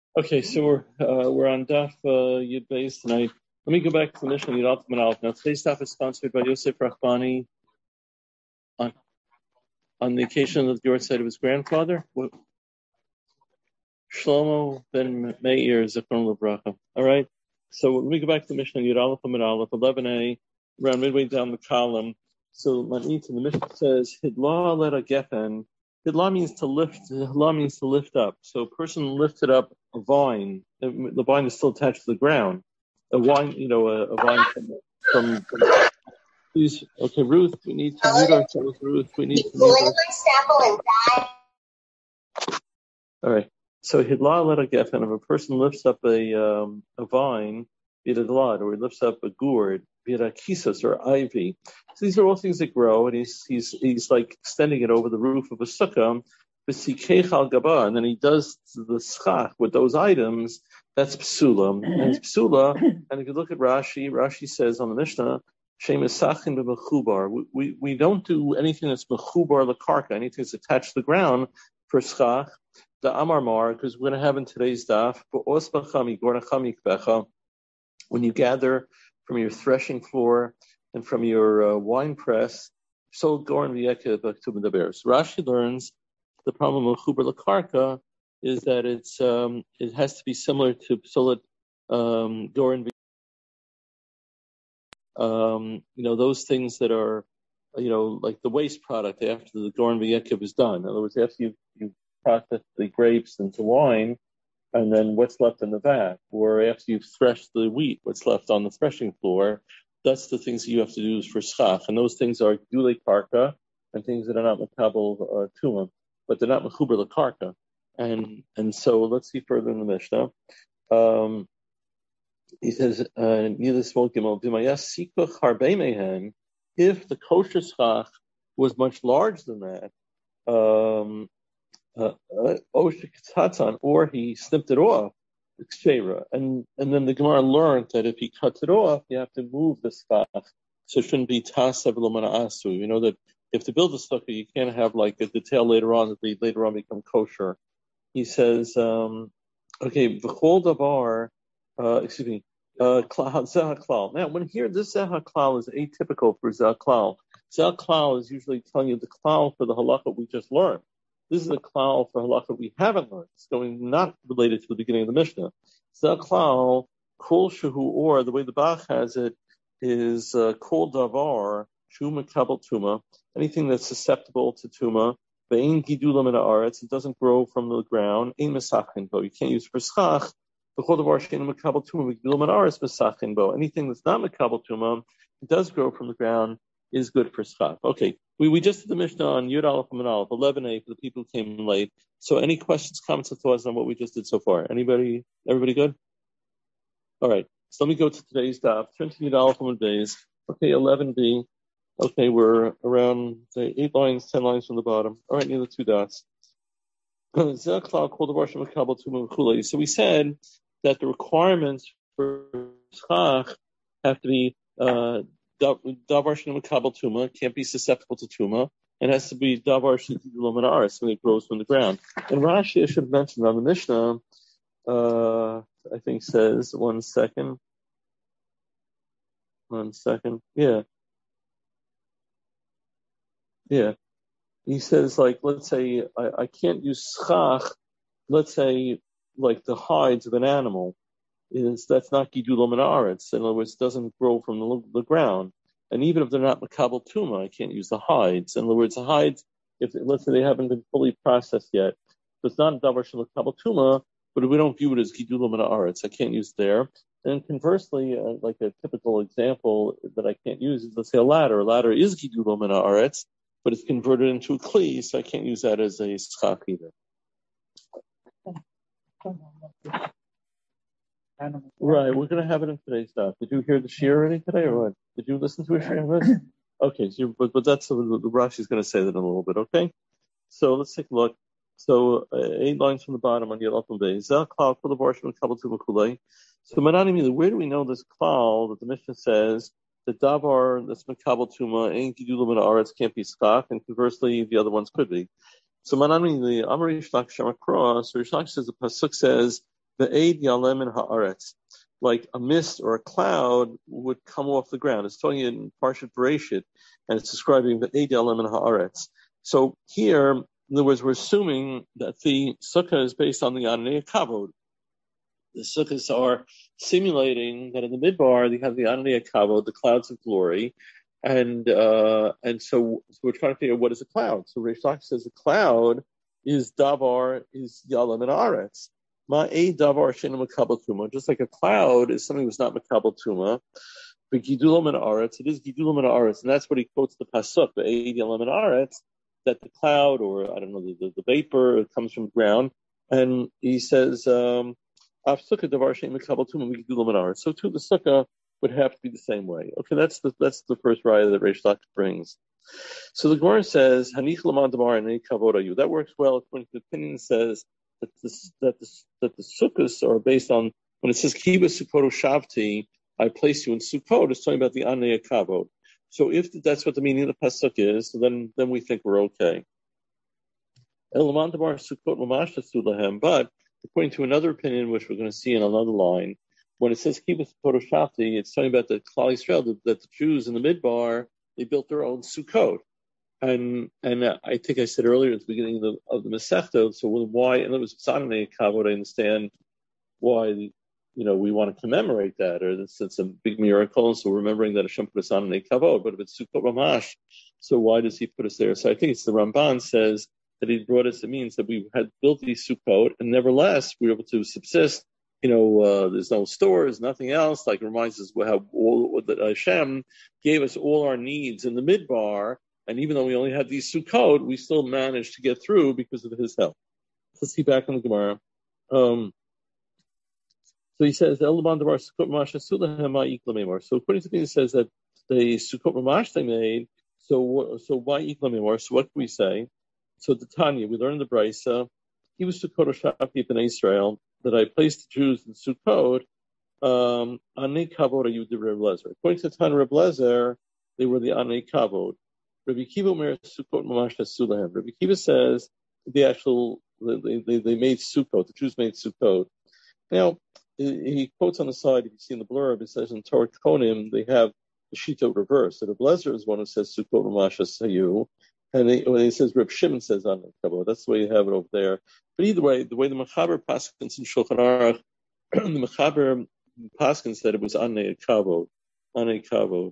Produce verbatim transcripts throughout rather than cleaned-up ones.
Okay, so we're uh, we're on Daf uh, Yud Beis tonight. Let me go back to the Mishnah Yud Aleph and Aleph. Now today's Daf is sponsored by Yosef Rachbani on on the occasion of the side of his grandfather, what? Shlomo ben Meir Zichron Lebracha. All right. So let me go back to the Mishnah Yud Aleph and Aleph, eleven a, around midway down the column. So Manit in the Mishnah says Hidla leda gefen. Hidla means to lift. Hidla means to lift up. So a person lifted up a vine. The vine is still attached to the ground. A vine, you know, a, a vine from, from, from. Please, okay, Ruth. We need to mute ourselves. Ruth, we need to mute ourselves. All right. So hidla leda gefen. If a person lifts up a um, a vine, be it a glad, or he lifts up a gourd, be it a kisos or ivy. So these are all things that grow, and he's he's he's like extending it over the roof of a sukkah, v'sikech al gaba, and then he does the schach with those items. That's psula, and it's psula. And if you look at Rashi, Rashi says on the Mishnah, shemisachin b'mechubar. We, we we don't do anything that's mechubar lekarka, anything that's attached to the ground for schach. The Amar Mar, because we're going to have in today's daf, when you gather from your threshing floor and from your uh, wine press, so Goran V'Yekeh B'Ktubim Daberes. Rashi learns the problem of Chuber Lakarka is that it's um, it has to be similar to Psolat um, Goran um, you know, those things that are, you know, like the waste product after the Goran V'Yekeh is done. In other words, after you you process the grapes into wine, and then what's left in the vat, or after you've threshed the wheat, what's left on the threshing floor, that's the things that you have to do for schach. And those things are dule karka, and things that are not makabel uh, tuma, but they're not mechuber lekarka. And and so let's see further in the Mishnah. Um, he says, uh, if the kosher schach was much larger than that, um, Uh, uh, or he snipped it off, and and then the Gemara learned that if he cuts it off, you have to move the schach, so it shouldn't be tasav l'mana asu. You know that if to build a sukkah, you can't have like a detail later on that they later on become kosher. He says, um, okay, v'chol davar, uh, excuse me, uh, klal. Now, when here this zeh klal is atypical for zeh klal. Zeh klal is usually telling you the klal for the halakha we just learned. This is a klal for halakha we haven't learned. It's going not related to the beginning of the Mishnah. Zeh klal, kol shehu or, the way the Bach has it, is uh, kol davar, shu mekabel tuma, anything that's susceptible to tuma, ve'in gidulam in haaretz, it doesn't grow from the ground, ein mesachin bo, you can't use it for schach, v'chol davar she'ein mekabel tuma, gidulam in haaretz mesachin bo, anything that's not mekabel tuma, it does grow from the ground, is good for schach. Okay, we, we just did the Mishnah on Yud Aleph and Aleph, eleven a, for the people who came late. So any questions, comments, or thoughts on what we just did so far? Anybody, everybody good? All right, so let me go to today's daf. Turn to Yud Aleph and Beis. Okay, eleven b. Okay, we're around, say, eight lines, ten lines from the bottom. All right, near the two dots. So we said that the requirements for schach have to be uh, davar shenu mekabel tuma, can't be susceptible to tuma, and has to be davar shenu min haaretz, when it grows from the ground. And Rashi, I should have mentioned on the Mishnah, uh, I think says, one second, one second, yeah, yeah. He says, like, let's say I, I can't use schach, let's say, like the hides of an animal. Is that's not gidul min haaretz. In other words, it doesn't grow from the, the ground. And even if they're not makabel tuma, I can't use the hides. In other words, the hides, if let's say they haven't been fully processed yet, so it's not davar shel makabel tuma, but we don't view it as gidul min haaretz. I can't use it there. And conversely, uh, like a typical example that I can't use is, let's say, a ladder. A ladder is gidul min haaretz, but it's converted into a kli, so I can't use that as a schach either. Right, we're going to have it in today's stuff. Did you hear the shir already today, or what? Did you listen to a shir? Okay, so but but that's the, the Rashi is going to say that in a little bit. Okay, so let's take a look. So uh, eight lines from the bottom on the Yalapam Bay. Zel klal for the varshim kabel tu b'kulei. So manani, where do we know this klal that the Mishnah says that davar that's makabel tuma ain't gidulim in haaretz can't be schach, and conversely the other ones could be. So manani the Amar Yishlach Shem across, or Yishlach says the pasuk says the Eid Yalem in Haaretz, like a mist or a cloud would come off the ground. It's talking in Parshat Bereshit, and it's describing the Eid Yalem in Haaretz. So here, in other words, we're assuming that the sukkah is based on the Ananei Kavod. The sukkahs are simulating that in the midbar they have the Ananei Kavod, the clouds of glory, and uh, and so, so we're trying to figure out what is a cloud. So Reish Lakish says a cloud is davar, is Yalem and Aretz. Ma'e davar she'enu makabel tuma. Just like a cloud is something that's not makabel tuma. But gidulam and Aretz, it is gidulam and Aretz, and that's what he quotes the pasuk, the Eid Yalem and Aretz, that the cloud, or I don't know, the, the, the vapor comes from the ground, and he says, um, Af sukkah davar she'enu makabel tuma gidulam and Aretz. So too, the sukkah would have to be the same way. Okay, that's the that's the first raya that Reish Lakish brings. So the Gemara says, Hanich l'man damar anei kavod ayu. That works well according to the opinion that says that the that the that the sukkahs are based on, when it says kiba sukkot shavti, I place you in Sukkot, it's talking about the anei kavod. So if that's what the meaning of the pasuk is, so then then we think we're okay. L'man damar sukkot mamash tasu lahem. But according to another opinion, which we're going to see in another line, when it says kibbutz Shafti, it's talking about the Klal Yisrael, that, that the Jews in the Midbar, they built their own Sukkot. And and uh, I think I said earlier at the beginning of the, of the Masechta, so why, and it was Tzanei Kavod, I understand why, you know, we want to commemorate that, or it's, it's a big miracle, so remembering that Hashem put us on Tzanei Kavod, but if it's Sukkot Mamash, so why does he put us there? So I think it's the Ramban says that he brought us, it means that we had built these Sukkot, and nevertheless, we were able to subsist. You know, uh, there's no stores, nothing else. Like, it reminds us how all that Hashem gave us all our needs in the midbar, and even though we only had these Sukkot, we still managed to get through because of His help. Let's see back in the Gemara. Um, so he says, so according to me, it says that the Sukkot Mamash they made, so so why Iklamimor? So what can we say? So the Tanya, we learned the Brisa, he was Sukkot Shafti in Israel, that I placed the Jews in Sukkot, um, Anei Kavod ayu de Reb Lezer. According to Tan Reb Lezer, they were the Anei Kavod. Rabbi Kiva Omer Sukkot Mamash Tasulahem. Rabbi Kiva says the actual, they, they, they made Sukkot, the Jews made Sukkot. Now, he quotes on the side, if you see in the blurb, it says in Torah Konim, they have the Shita reverse. So Reb Lezer is one who says Sukkot Mamash Tasayu. And they, when he says Reb Shimon says Anei Kavod, that's the way you have it over there. But either way, the way the Mechaber Paskins in Shulchan Aruch, the Mechaber Paskins said it was Anei Kavod, Anei Kavod.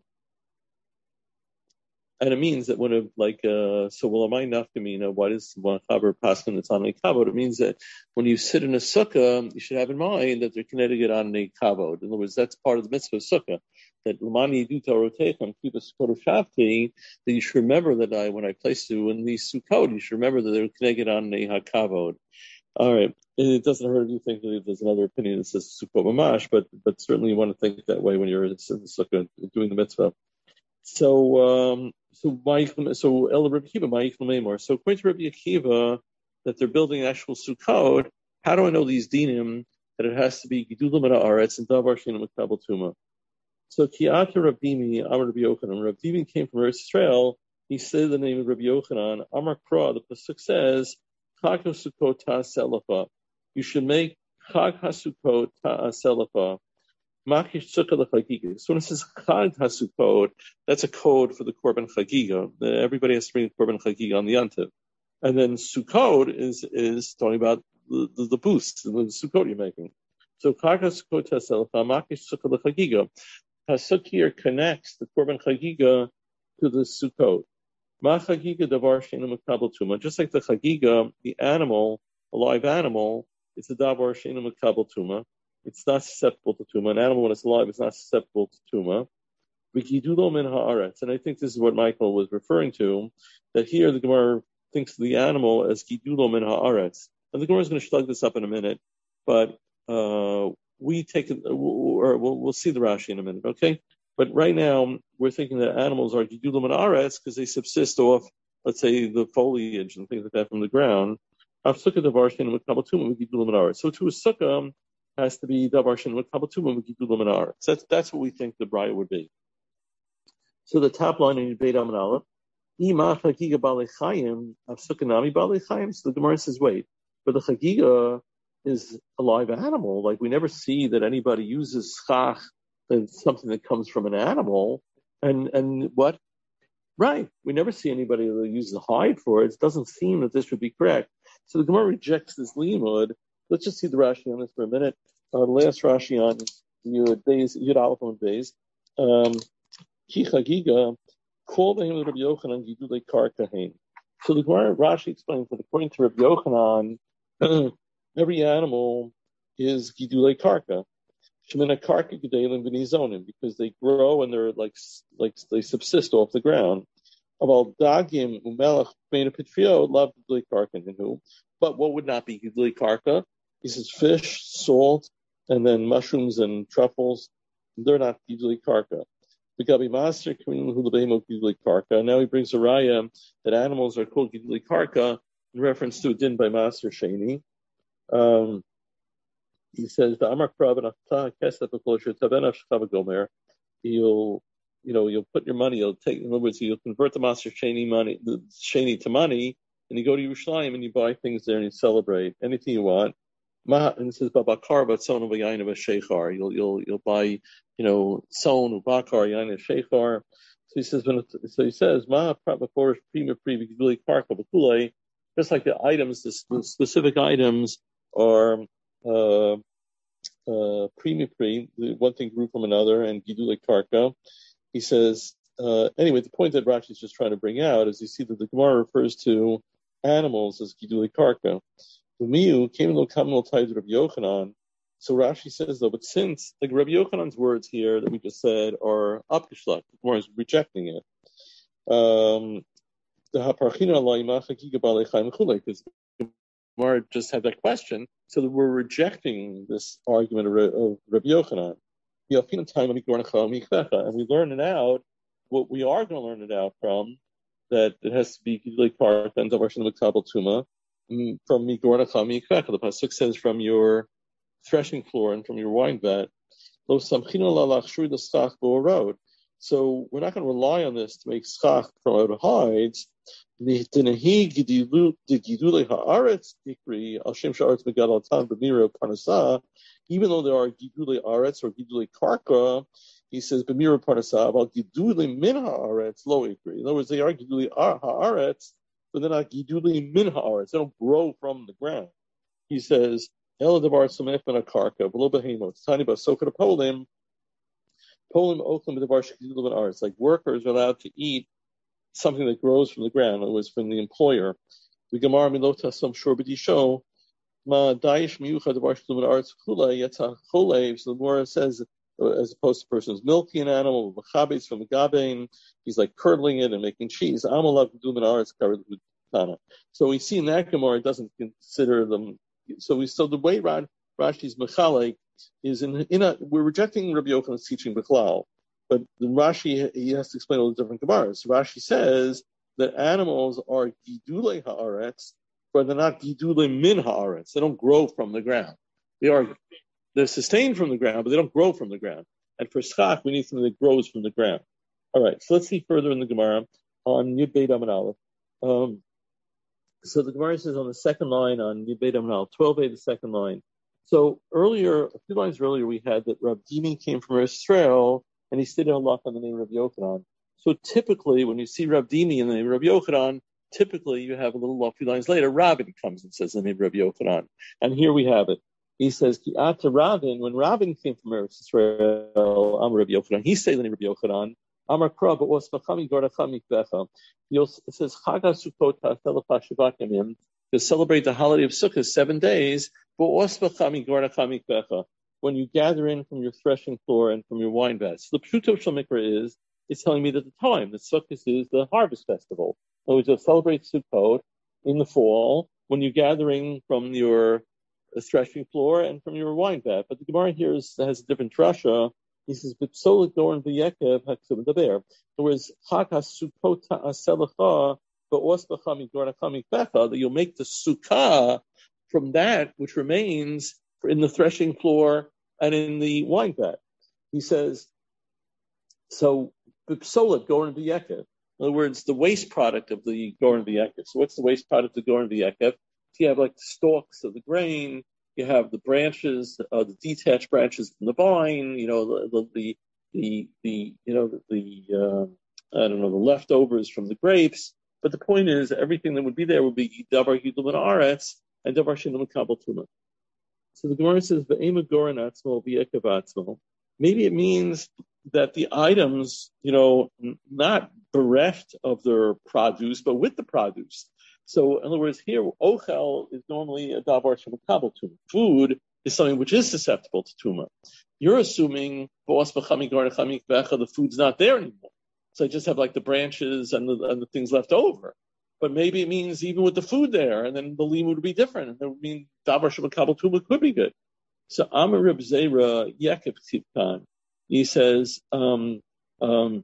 And it means that when it, like, uh, so well, am I nafkamina? Why does Mechaber Paskin it's Anei Kavod? It means that when you sit in a sukkah, you should have in mind that they're connected Anei Kavod. In other words, that's part of the mitzvah of sukkah. That Lamani Duta Rotecham, keep a Sukkot Shafti, that you should remember that I, when I place you in these Sukkot, you should remember that they're connected on Anei Kavod. All right. It doesn't hurt if you think that there's another opinion that says Sukkot Mamash, but but certainly you want to think that way when you're in the sukkah doing the mitzvah. So um, so so El Rabbi Akiva Ma'iklamemor. So according to Rabbi Akiva, that they're building actual Sukkot. How do I know these dinim that it has to be Gidulam and Aretz and Davar Sheinu Makabel Tuma? So Ki'ata Rabdimi Amar Rabbi Yochanan. Rabdimi came from Eretz Israel. He said the name of Rabbi Yochanan. Amar Kra. The pasuk says, Chag HaSukkot Ta'aselafa. You should make Chag HaSukkot Ta'aselafa. Makish Sukkah L'Chagiga. So when it says Chag HaSukkot, that's a code for the Korban Chagiga. Everybody has to bring the Korban Chagiga on the Yantiv. And then Sukkot is is talking about the, the, the boost, the Sukkot you're making. So Chag HaSukkot Ta'aselafa, Makish Sukkah L'Chagiga. Pasuk here connects the Korban Chagiga to the Sukkot. Ma Chagiga davar she'enu makabel tuma. Just like the Chagiga, the animal, a live animal, it's a davar she'enu makabel tuma. It's not susceptible to tuma. An animal when it's alive is not susceptible to tuma. V'gidulo min haaretz. And I think this is what Michael was referring to, that here the Gemara thinks of the animal as gidulo min haaretz. And the Gemara is going to shlug this up in a minute, but uh, we take it, or we'll, we'll see the Rashi in a minute, okay? But right now, we're thinking that animals are gidulam and aretz because they subsist off, let's say, the foliage and things like that from the ground. So to a sukkah has to be davar she'enu makabel tuma with gidulam and aretz. That's that's what we think the braya would be. So the top line in Beit Amin Aleph, Ima chagiga balei chayim, of sukkah nami balei chayim. So the Gemara says, wait, but the chagiga is a live animal. Like we never see that anybody uses schach as something that comes from an animal. And and what? Right. We never see anybody that uses hide for it. It doesn't seem that this would be correct. So the Gemara rejects this limud. Let's just see the Rashi on this for a minute. Uh, the last Rashi on Yud Beis, Yud Aleph on Beis. Ki Chagiga, call the him Rabbi Yochanan Gidulei Karka Hain. So the Gemara Rashi explains that according to Rabbi Yochanan, every animal is Gidulei Karka. Shemina Karka Gedalim B'nizonim, because they grow and they're like like they subsist off the ground. Aval Dagim Umelach B'nei Pitfio love Gidulei Karka Ninu. But what would not be Gidulei Karka? He says fish, salt, and then mushrooms and truffles. They're not Gidulei Karka. Now he brings a raya that animals are called Gidulei Karka in reference to a din by Master Sheni. Um, he says the Amar you'll you know you'll put your money, you'll take in other words you'll convert the Master Sheni money the Sheni to money, and you go to Yerushalayim and you buy things there and you celebrate anything you want. And it says Babakar but son of a yain of a sheikhar. You'll you'll you'll buy, you know, son ubakar yain of sheikhar. So he says when it, so he says Ma before prima pre Gidulei Karka b'kulei. Just like the items, the, the specific items are uh uh prima pre, one thing grew from another, and Gidulei Karka. He says uh anyway, the point that Rashi is just trying to bring out is you see that the Gemara refers to animals as Gidulei Karka. Umiyu came to Kamal tied to Rabbi Yochanan. So Rashi says though, but since like Rabbi Yochanan's words here that we just said are upgeshlak, the Gemara is rejecting it. Um, the Haparchina Laimacha Gigabalei Chaim Chulei, because the Gemara just had that question, so that we're rejecting this argument of, of Rabbi Yochanan. And we learn it out. What we are going to learn it out from that it has to be Gidulei Karka and Davar Shem Mikabel Tuma. From Migornacha Mikveka, the pasuk says from your threshing floor and from your wine vat. Lo samchinu lalachshuri the schach bo road. So we're not going to rely on this to make schach from out of hides. Dinehi gidulei haaretz dikri al shem shaaretz megadol tan b'mira parnasa. Even though there are gidulei aretz or gidulei karka, he says b'mira parnasa about gidulei min haaretz lo ikri. In other words, they are gidulei haaretz, but they're not gidulei min haaretz. They don't grow from the ground. He says el devar samech ben akarka below behemoth tiny basoka polim polim oklim devar shegidulei ben haaretz. Like workers are allowed to eat something that grows from the ground. It was from the employer. The Gemara milota some shorbidi show ma daish miyucha devar shegidulei ben haaretz kula yetach cholev. So the Gemara says, as opposed to a person who's milking an animal, machabes from the gabein, he's like curdling it and making cheese. Amalav gidulei ben haaretz covered with tana. So we see in that Gemara it doesn't consider them. So we so the way Rashi's mechalek is in in a we're rejecting Rabbi Yochanan's teaching b'chlal, but the Rashi he has to explain all the different Gemaras. So Rashi says that animals are gidulei haaretz, but they're not gidulei min haaretz. They don't grow from the ground. They are they're sustained from the ground, but they don't grow from the ground. And for schach, we need something that grows from the ground. All right, so let's see further in the Gemara on Yud Beit Amud Aleph. Um, so the Gemara says on the second line on Yud Beit Amud Aleph, twelve a, the second line. So earlier, a few lines earlier, we had that Rav Dimi came from Israel, and he stayed in Allah on the name of Rabbi Yochanan. So typically, when you see Rav Dimi in the name of Rabbi Yochanan, typically you have a little a few lines later, Rabin comes and says the name of Rabbi Yochanan. And here we have it. He says, Ki ata Rabin, when Rabin came from Eretz Israel, Amar Rabbi Yochanan, he said the name of Rabbi Yochanan, Amar Kra, but was Machami Gardacha Mikvecha. It says, Chaga Sukkot Ta'atelecha Shivat Yamim, to celebrate the holiday of Sukkot, seven days, but was Machami Gardacha Mikvecha, when you gather in from your threshing floor and from your wine vats. So the Pshuto of Shalmikra is, it's telling me that the time, that Sukkot is the harvest festival. So we just celebrate Sukkot in the fall, when you're gathering from your the threshing floor and from your wine vat. But the Gemara here is, has a different drasha. He says, "B'psolet dorn v'yekev haksub daber." In other words, "Chag hasukot ta'aselecha ba'os b'chami dorn hachami becha," that you'll make the sukkah from that which remains in the threshing floor and in the wine vat. He says, so b'psolet dorn v'yekev. In other words, the waste product of the dorn v'yekev. So what's the waste product of dorn v'yekev? You have like the stalks of the grain, you have the branches, uh, the detached branches from the vine, you know, the the the, the you know the, the uh, I don't know the leftovers from the grapes. But the point is, everything that would be there would be davar gidul aretz and davar she'enu mekabel tuma. So the Gemara says, "Ve'ema goren atzmo v'yekav atzmo." Maybe it means that the items, you know, not bereft of their produce, but with the produce. So, in other words, here, ochel is normally a davar shemukabel tuma. Food is something which is susceptible to tuma. You're assuming the food's not there anymore. So I just have like the branches and the, and the things left over. But maybe it means even with the food there, and then the limud would be different. And that would mean davar shemukabel tuma could be good. So Amar Reb Zera Yekev Tivkan. He says, um, um,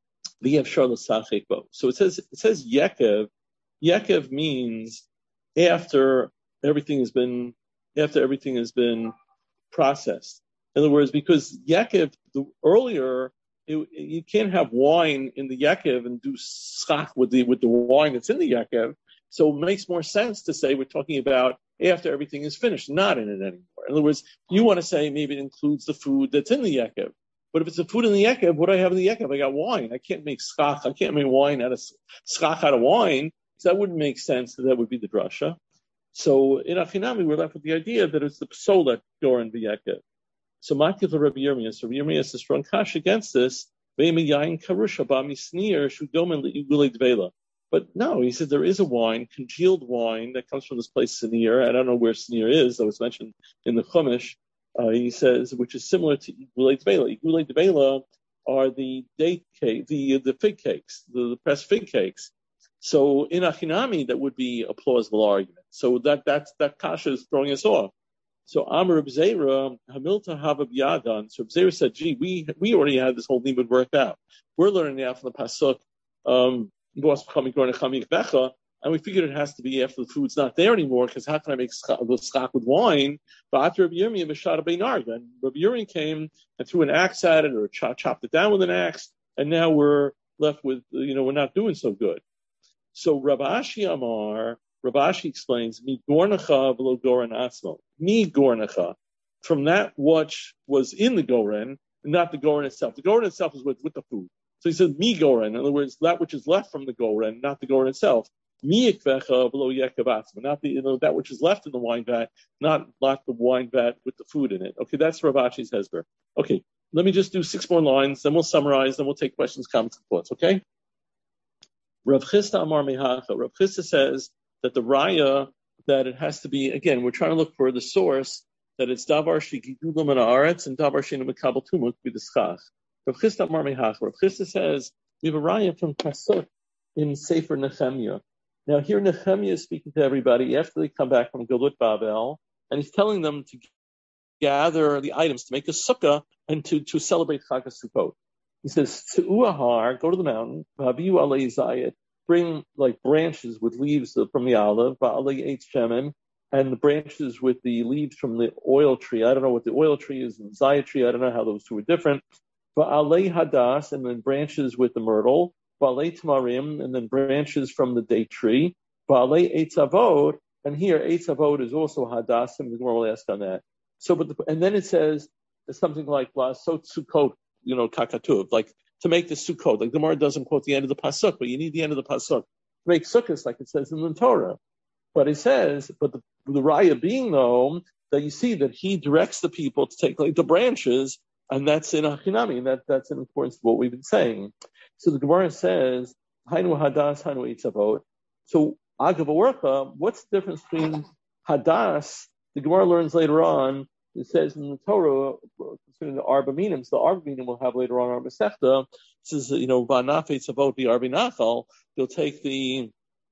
so it says, it says Yekev. Yekev means after everything has been, after everything has been processed. In other words, because Yekev, the earlier, it, you can't have wine in the Yekev and do schach with the, with the wine that's in the Yekev. So it makes more sense to say we're talking about after everything is finished, not in it anymore. In other words, you want to say maybe it includes the food that's in the Yekev. But if it's the food in the Yekev, what do I have in the Yekev? I got wine. I can't make schach. I can't make wine out of schach out of wine. So that wouldn't make sense. That that would be the drasha. So in Achinami, we're left with the idea that it's the psola goren v'Yekev. So Makiv Rabbi Yirmiyah. So Rabbi Yirmiyah is a strong kash against this. But no, he said there is a wine, congealed wine that comes from this place Sinir. I don't know where Sinir is. That was mentioned in the Chumash. Uh, he says, which is similar to Igulei Dvela. Igulei Dvela are the date cake, the the fig cakes, the, the pressed fig cakes. So in Achinami, that would be a plausible argument. So that that's, that kasha is throwing us off. So Amar Reb Zera, Hamilta Hava B'Yadan. So Reb Zera said, gee, we we already had this whole limud worked out. We're learning now from the pasuk, um, and we figured it has to be after the food's not there anymore, because how can I make the schach with wine? But after Rabbi Yirmiyah, B'Shara Beinar, and Rabbi Yirmiyah came and threw an axe at it or chop, chopped it down with an axe, and now we're left with, you know, we're not doing so good. So Rav Ashi Amar, Rav Ashi explains, Mi gornacha v'lo goren atzmo. Mi gornacha, from that which was in the goren, not the goren itself. The goren itself is with, with the food. So he said, Mi goren, in other words, that which is left from the goren, not the goren itself. Mi ikvecha v'lo yekav atzmo, not the, you know, that which is left in the wine vat, not, not the wine vat with the food in it. Okay, that's Rav Ashi's hesber. Okay, let me just do six more lines, then we'll summarize, then we'll take questions, comments, and thoughts, okay? Rav Chisda Amar Mehacha. Rav Chisda says that the raya, that it has to be, again, we're trying to look for the source, that it's davar shegidulam and haaretz and davar she'enu mekabel tuma to be the schach. Rav Chisda Amar Mehacha. Rav Chisda says we have a raya from pasuk in Sefer Nehemiah. Now here Nehemiah is speaking to everybody after they come back from Galut Babel, and he's telling them to gather the items to make a sukkah and to, to celebrate Chag HaSukkot. He says, to Uahar, go to the mountain, Habiu alei zayit, bring like branches with leaves from the olive, Ba'alei eitz shemen, and the branches with the leaves from the oil tree. I don't know what the oil tree is and the zayit tree. I don't know how those two are different. Ba'alei hadas, and then branches with the myrtle, Ba'alei tamarim, and then branches from the date tree, Ba'alei eitz avod, and here eitz avod is also hadas, and the Gemara will ask on that. So, but the, and then it says something like La'asot Sukkot, you know, kakatuv, like to make the sukkot. Like the Gemara doesn't quote the end of the pasuk, but you need the end of the pasuk to make sukkahs, like it says in the Torah. But it says, but the, the raya being though that you see that he directs the people to take like the branches, and that's in Achinami, and that that's in accordance to what we've been saying. So the Gemara says, Hainu hadas, hainu itzavot. So agav orcha, what's the difference between hadas? The Gemara learns later on. It says in the Torah, concerning the Arba Minim, so the Arba Minim will have later on our Masechta, it says, you know, V'anafei tzavot v'arbi nachal, they'll take the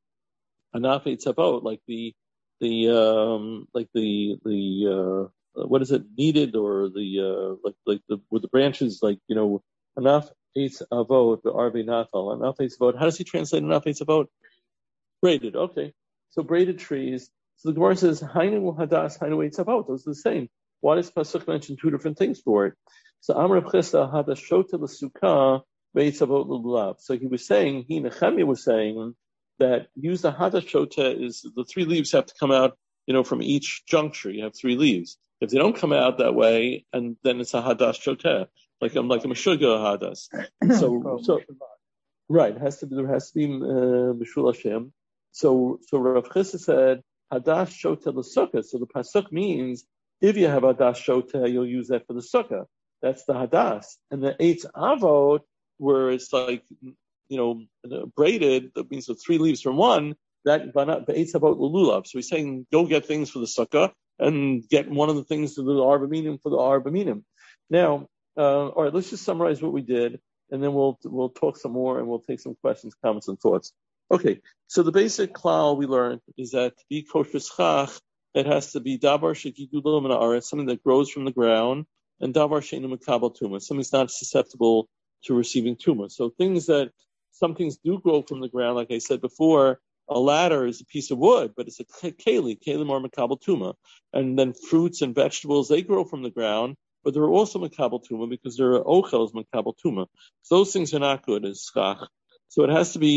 Anafei tzavot, like the, the, um, like the, the, uh, what is it, kneaded, or the, uh, like, like the, with the branches, like, you know, Anafei tzavot v'arbi nachal, Anafei tzavot, how does he translate Anafei tzavot? Braided, okay. So braided trees. So the Gemara says, Hainu hadas, hainu eitzavot, those are the same. Why does Pasuk mention two different things for it? So Amar Chista had a shota l'sukkah veitzavot l'lulav. So he was saying, he Nehemiah was saying that use the hada shota is the three leaves have to come out you know, from each juncture, you have three leaves. If they don't come out that way, and then it's a hadas shoteh, like I'm like a meshuga hadas. So, so right, it has to be there has to be mishul Hashem. So, so Rav Chissa said hadas shoteh l'sukkah. So the pasuk means if you have hadas shoteh, you'll use that for the sukkah. That's the hadas, and the eitz avot, where it's like, you know, braided, that means the three leaves from one. That eitz avot l'lulav. So he's saying go get things for the sukkah and get one of the things to the arba minim for the arba minim. Now, uh, all right, let's just summarize what we did, and then we'll we'll talk some more, and we'll take some questions, comments, and thoughts. Okay, so the basic klal we learned is that to be kosher schach, it has to be davar shegidulo min haaretz, something that grows from the ground, and davar she'einu mekabel tuma, something that's not susceptible to receiving tuma. So things that, some things do grow from the ground, like I said before, a ladder is a piece of wood, but it's a keli, keli more mekabel tuma. And then fruits and vegetables, they grow from the ground, but they're also mekabel tuma because they're ochels mekabel tuma. So those things are not good as schach. So it has to be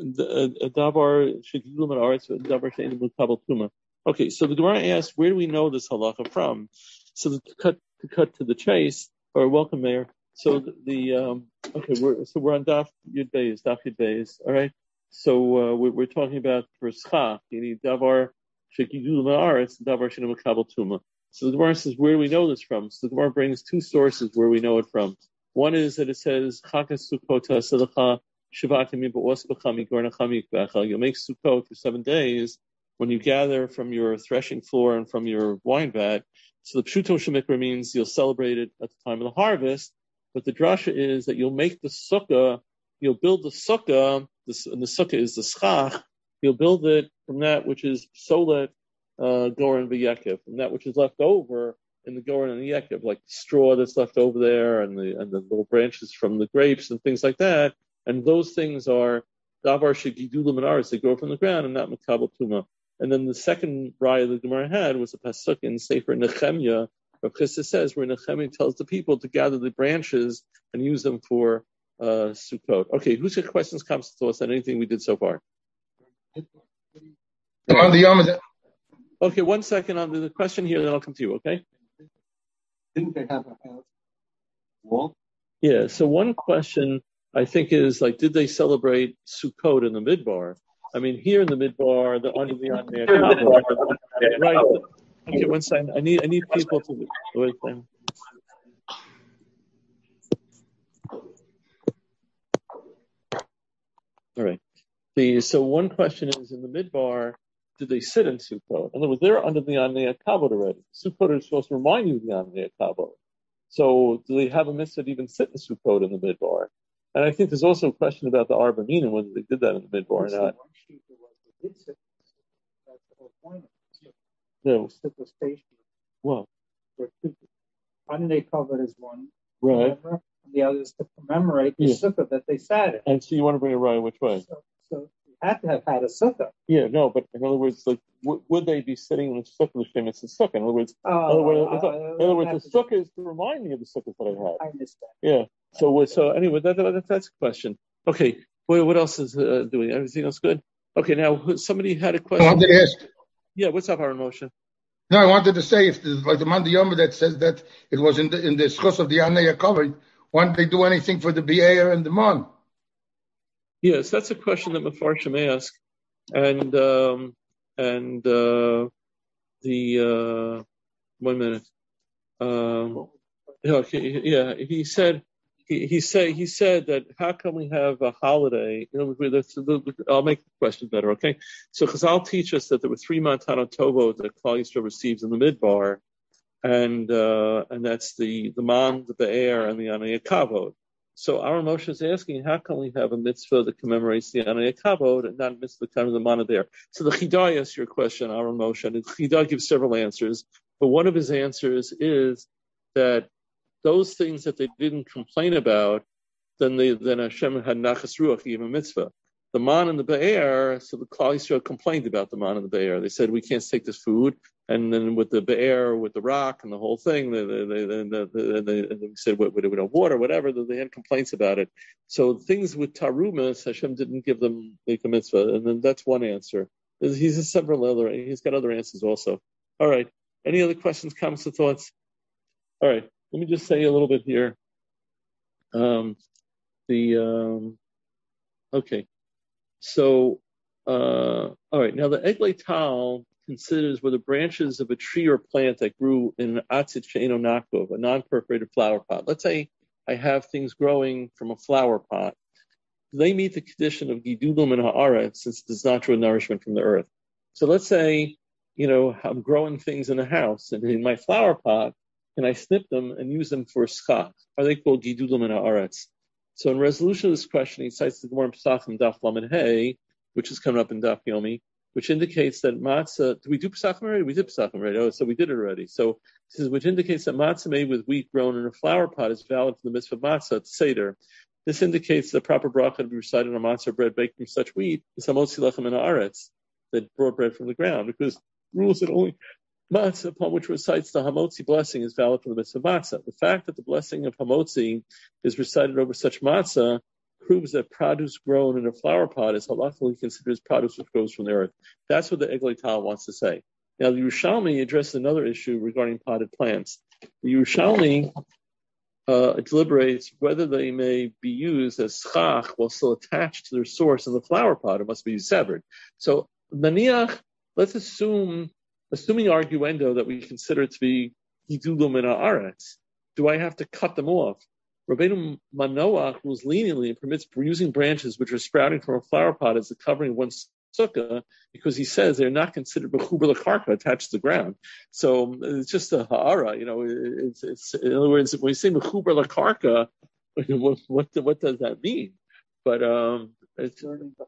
a davar shegidulo min haaretz, a davar she'einu mekabel tuma. Okay, so the Gemara asks, where do we know this halacha from? So the, to cut to cut to the chase, or welcome, Mayor. So the, the um, okay, we're so we're on Daf Yud Beis, Daf Yud Beis, all right. So uh, we're, we're talking about for schach, you need davar shegidulo min haaretz, davar she'einu mekabel tuma. So the Gemara says, where do we know this from? So the Gemara brings two sources where we know it from. One is that it says chakas sukkot ha'selecha shivatim ba'os b'chami gornachami b'achal. You'll make sukkot for seven days when you gather from your threshing floor and from your wine vat. So the pshuto shemikra means you'll celebrate it at the time of the harvest, but the drasha is that you'll make the sukkah, you'll build the sukkah, this, and the sukkah is the schach, you'll build it from that which is solet, uh, goren v'yekev, from that which is left over in the goren and the yekev, like the straw that's left over there and the, and the little branches from the grapes and things like that. And those things are davar shegidulo min haaretz, they grow from the ground and not mekabel tuma. And then the second raya the Gemara had was a pasuk in Sefer Nehemiah. Rav Chissa says where Nehemiah tells the people to gather the branches and use them for uh, Sukkot. Okay, who's got questions, comments, thoughts on anything we did so far? On the Yom. Okay, one second on the question here, then I'll come to you. Okay. Didn't they have a wall? Yeah. So one question I think is like, did they celebrate Sukkot in the Midbar? I mean, here in the Midbar, the under the on there, right? Okay, one second. I need I need people to wait. Then. All right. The so one question is in the Midbar, did they sit in Sukkot? In other words, they're under the Anei Kabod already. Sukkot is supposed to remind you of the Anei Kabod. So do they have a mitzvah to even sit in Sukkot in the Midbar? And I think there's also a question about the Arba Minim, whether they did that in the Midbar or not. That's the whole point of it. No. The station. Well. One they covered as one. Right. Remember? And the other is to commemorate the yeah. sukkah that they sat in. And so you want to bring it right which way? So, so you had to have had a sukkah. Yeah, no, but in other words, like, w- would they be sitting in the sukkah? The Shem, it's a sukkah. In other words, oh, in other words, uh, in other words the sukkah is to remind me of the sukkah that I had. I understand. Yeah. So, so anyway, that, that, that's a question. Okay. What, what else is uh, doing? Everything else good? Okay. Now, somebody had a question. I wanted to ask. Yeah. What's up, Aaron Moshe? No, I wanted to say if there's like the Monday Yom that says that it was in the in the schos of the Anei covered. Why did they do anything for the Be'er and the Mon? Yes, that's a question that Mefarshim ask, and um, and uh, the uh, one minute. Um, yeah, he, yeah, he said. He, he said he said that how can we have a holiday? You know, I'll make the question better, okay? So Chazal teach us that there were three Matanot Tovot that Klal Yisrael receives in the Midbar, and uh, and that's the the Man, the Be'er, and the Anei Kavod. So our Moshe is asking, how can we have a mitzvah that commemorates the Anei Kavod and not a mitzvah kind of the Man there? So the Chidah asks your question, our Moshe, and the Chidah gives several answers, but one of his answers is that those things that they didn't complain about, then they, then Hashem had nachas ruach, gave a mitzvah. The man and the be'er, so the Klal Yisrael complained about the man and the be'er. They said, we can't take this food. And then with the be'er, with the rock and the whole thing, they, they, they, they, they, they, they said, we don't have water, whatever. They had complaints about it. So things with tarumas, Hashem didn't give them make a mitzvah. And then that's one answer. He's a several other. He's got other answers also. All right. Any other questions, comments, or thoughts? All right. Let me just say a little bit here. Um, the um, okay. So, uh, all right. Now the Eglei Tal considers were the branches of a tree or plant that grew in an atzit she'eno nakov, a non-perforated flower pot. Let's say I have things growing from a flower pot. They meet the condition of gidulim and ha'aretz since it does not draw nourishment from the earth. So let's say, you know, I'm growing things in a house and in my flower pot, and I snip them and use them for schach. Are they called gidulim and ha'aretz? So in resolution of this question, he cites the Gemara in Pesachim Daf Lamed Hey, which is coming up in Daf Yomi, which indicates that matzah, did we do Pesachim already? We did Pesachim already. Oh, so we did it already. So this is, which indicates that matzah made with wheat grown in a flower pot is valid for the mitzvah of matzah, it's seder. This indicates the proper bracha to be recited on matzah bread baked from such wheat is hamotzi lechem in haaretz, that brought bread from the ground, because rules that only matzah upon which recites the hamotzi blessing is valid for the mitzvah of matzah. The fact that the blessing of hamotzi is recited over such matzah proves that produce grown in a flower pot is halachically considered as produce which grows from the earth. That's what the Eglei Tal wants to say. Now, the Yerushalmi addresses another issue regarding potted plants. The Yerushalmi uh, deliberates whether they may be used as schach while still attached to their source in the flower pot. It must be severed. So, naniach, let's assume, assuming arguendo that we consider it to be gidulim in haaretz, do I have to cut them off? Rabbeinu Manoach rules leniently and permits using branches which are sprouting from a flower pot as the covering of one's sukkah, because he says they're not considered bechuber lekarka, attached to the ground. So it's just a ha'ara, you know. It's, it's in other words, when you say bechuber lekarka, what, what what does that mean? But um, it's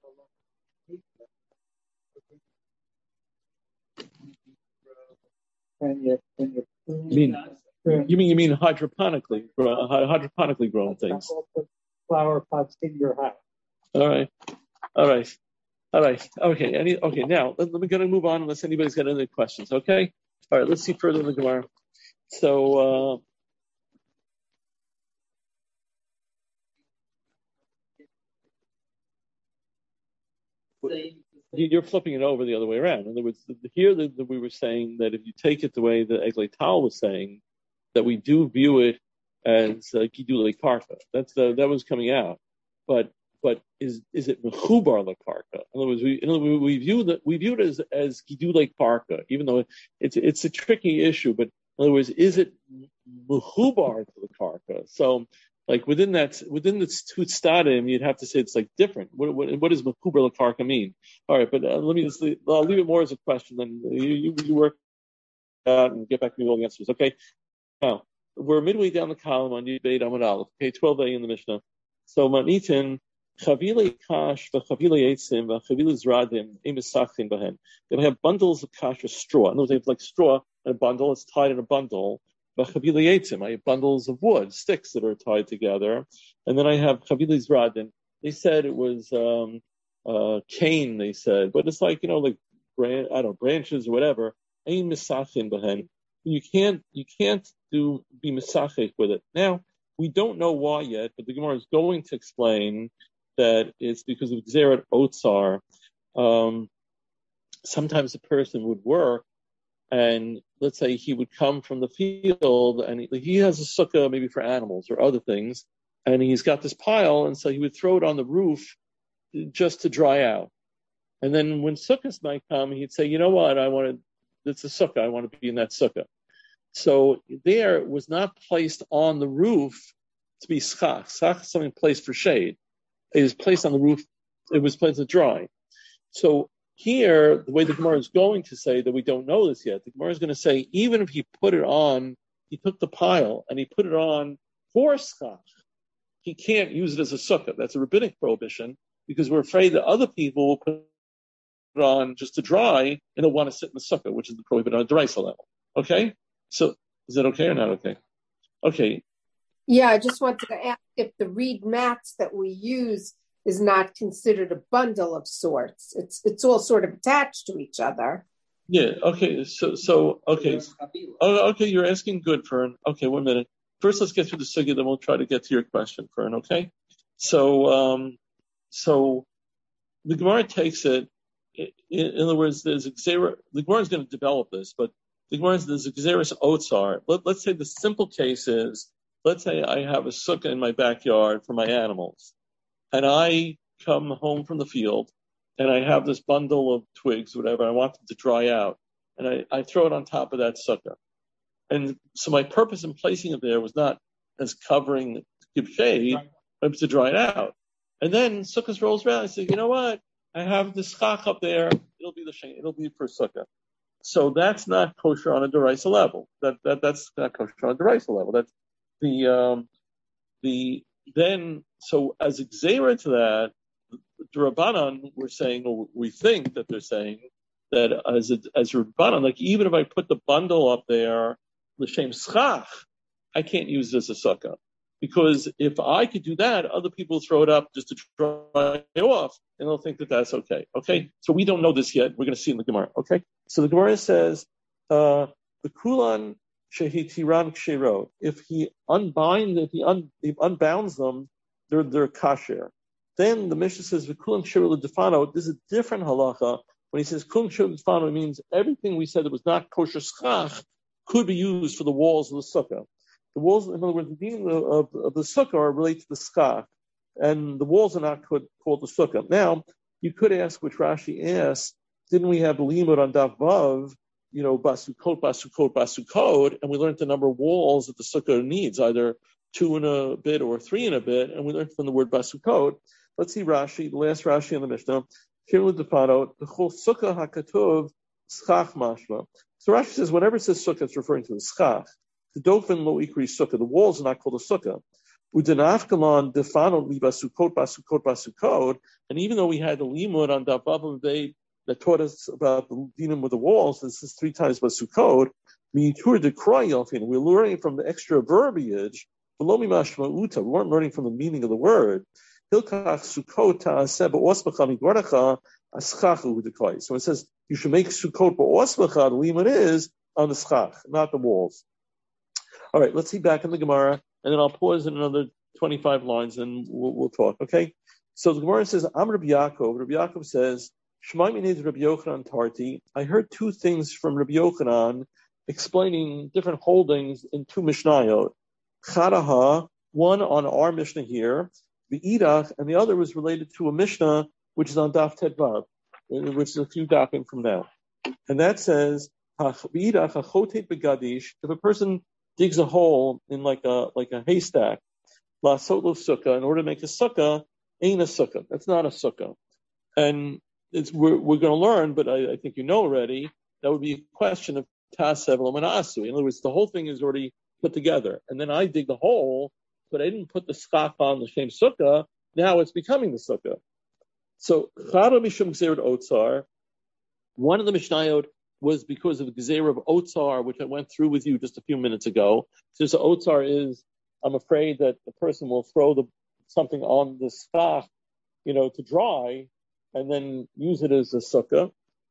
Can you, can you, mean, you mean you mean hydroponically, hydroponically grown things. Flower pots in your house. All right, all right, all right. Okay, any okay. Now let, let me go to move on unless anybody's got any other questions. Okay, all right. Let's see further in the Gemara. So. Uh, You're flipping it over the other way around. In other words, here the, the, we were saying that if you take it the way the Eglei Tal was saying, that we do view it as uh, gidulei karka. That's the, that was coming out. But but is is it mechubar lekarka? In other words, we in other words, we view that we view it as as gidulei karka, even though it's it's a tricky issue. But in other words, is it mechubar to the karka? So. Like within that, within the two stadim, you'd have to say it's like different. What, what, what does mechubar lekarka mean? All right, but uh, let me just leave, I'll leave it more as a question. Then you, you, you work out and get back to me with all the answers. Okay. Now we're midway down the column on Yud Beit Amud Aleph. Okay, twelve a in the Mishnah. So manitin chavile kash v'chavile eitzim v'chavile zradim emisachim b'hen. They have bundles of kasha straw. In other words, they have like straw and a bundle. It's tied in a bundle. I have bundles of wood, sticks that are tied together. And then I have chavili zradim. They said it was um, uh, cane, they said. But it's like, you know, like, bran- I don't know, branches or whatever. Ein misachim behen. You can't, you can't do, be misachik with it. Now, we don't know why yet, but the Gemara is going to explain that it's because of Gzerat Otzar. Um, sometimes a person would work, and let's say he would come from the field and he, he has a sukkah maybe for animals or other things, and he's got this pile, and so he would throw it on the roof just to dry out. And then when sukkahs might come, he'd say, you know what, I want to, it's a sukkah, I want to be in that sukkah. So there it was not placed on the roof to be schach. Schach is something placed for shade. It was placed on the roof, it was placed to dry. So here, the way the Gemara is going to say that we don't know this yet, the Gemara is going to say, even if he put it on, he took the pile and he put it on for schach, he can't use it as a sukkah. That's a rabbinic prohibition, because we're afraid that other people will put it on just to dry and they'll want to sit in the sukkah, which is the prohibited on a deraisa level. Okay? So, is that okay or not okay? Okay. Yeah, I just wanted to ask if the reed mats that we use is not considered a bundle of sorts. It's it's all sort of attached to each other. Yeah. Okay. So so okay. Oh, okay. You're asking good, Fern. Okay. One minute. First, let's get through the sugya, then we'll try to get to your question, Fern. Okay. So um, so the Gemara takes it in, in other words, there's a Gzera, the Gemara is going to develop this, but the Gemara is there's a Gzeras Otsar. Let, let's say the simple case is, let's say I have a sukkah in my backyard for my animals, and I come home from the field, and I have this bundle of twigs, whatever, I want them to dry out, and I, I throw it on top of that sukkah. And so my purpose in placing it there was not as covering to give shade, but to dry it out. And then sukkah rolls around and says, you know what? I have the schach up there. It'll be the shade. It'll be for sukkah. So that's not kosher on a deraisa level. That that that's not kosher on a deraisa level. That's the um the then so as a gzeira to that, the Rabbanan we're saying, or we think that they're saying that as a, as a Rabbanan, like even if I put the bundle up there, l'shem schach, I can't use it as a sukkah. Because if I could do that, other people throw it up just to dry it off, and they'll think that that's okay. Okay? So we don't know this yet. We're going to see in the Gemara. Okay? So the Gemara says, uh, the kulan shehitiran kshero. If he unbind, if he, un, he unbounds them, they're, they're kasher. Then the Mishnah says, the kulan kshero l'defano. This is a different halacha. When he says kulan kshero l'defano, it means everything we said that was not kosher schach could be used for the walls of the sukkah. The walls, in other words, the meaning of, of, of the sukkah are related to the schach, and the walls are not called, called the sukkah. Now, you could ask, which Rashi asks, didn't we have the limud on Daf Vav, you know, basukot, basukot, basukot, and we learned the number of walls that the sukkah needs, either two and a bit or three and a bit, and we learned from the word basukot. Let's see Rashi, the last Rashi in the Mishnah. Kirlu defano, the chol sukkah hakatuv schach mashma. So Rashi says, whenever it says sukkah, it's referring to the schach. The dofen lo ikri sukkah. The walls are not called a sukkah. Udenafkalon defano li basukot basukot basukot. And even though we had the limud on Davav Day that taught us about the dinim with the walls, this is three times basukot. Mitur de kroyelfin. We're learning from the extra verbiage. Below mi mashma uta. We weren't learning from the meaning of the word. Hilkach sukot ta'aseh ba'osmacha migordacha aschachu udekoy. So it says you should make sukot ba'osmacha. The limud is on the schach, not the walls. All right, let's see back in the Gemara, and then I'll pause in another twenty-five lines, and we'll, we'll talk, okay? So the Gemara says, Am Rabbi Yaakov. Rabbi Yaakov says, Shmai minid Rabbi Yochanan Tarti. I heard two things from Rabbi Yochanan explaining different holdings in two Mishnayot. Chadaha, one on our Mishnah here, the Idach, and the other was related to a Mishnah, which is on Daf Tedvav, which is a few dafim from now. And that says, Idach hachotet begadish, if a person digs a hole in like a like a haystack, la sotlo sukkah, in order to make a sukkah, ain't a sukkah. That's not a sukkah. And it's we're we're going to learn, but I, I think you know already, that would be a question of tasev l'manasu. In other words, the whole thing is already put together. And then I dig the hole, but I didn't put the schach on the same sukkah. Now it's becoming the sukkah. So chara mishum gzerat otzar. One of the Mishnayot was because of the Gezerah of Otsar, which I went through with you just a few minutes ago. So, so Otsar is, I'm afraid that the person will throw the something on the schach, you know, to dry, and then use it as a sukkah.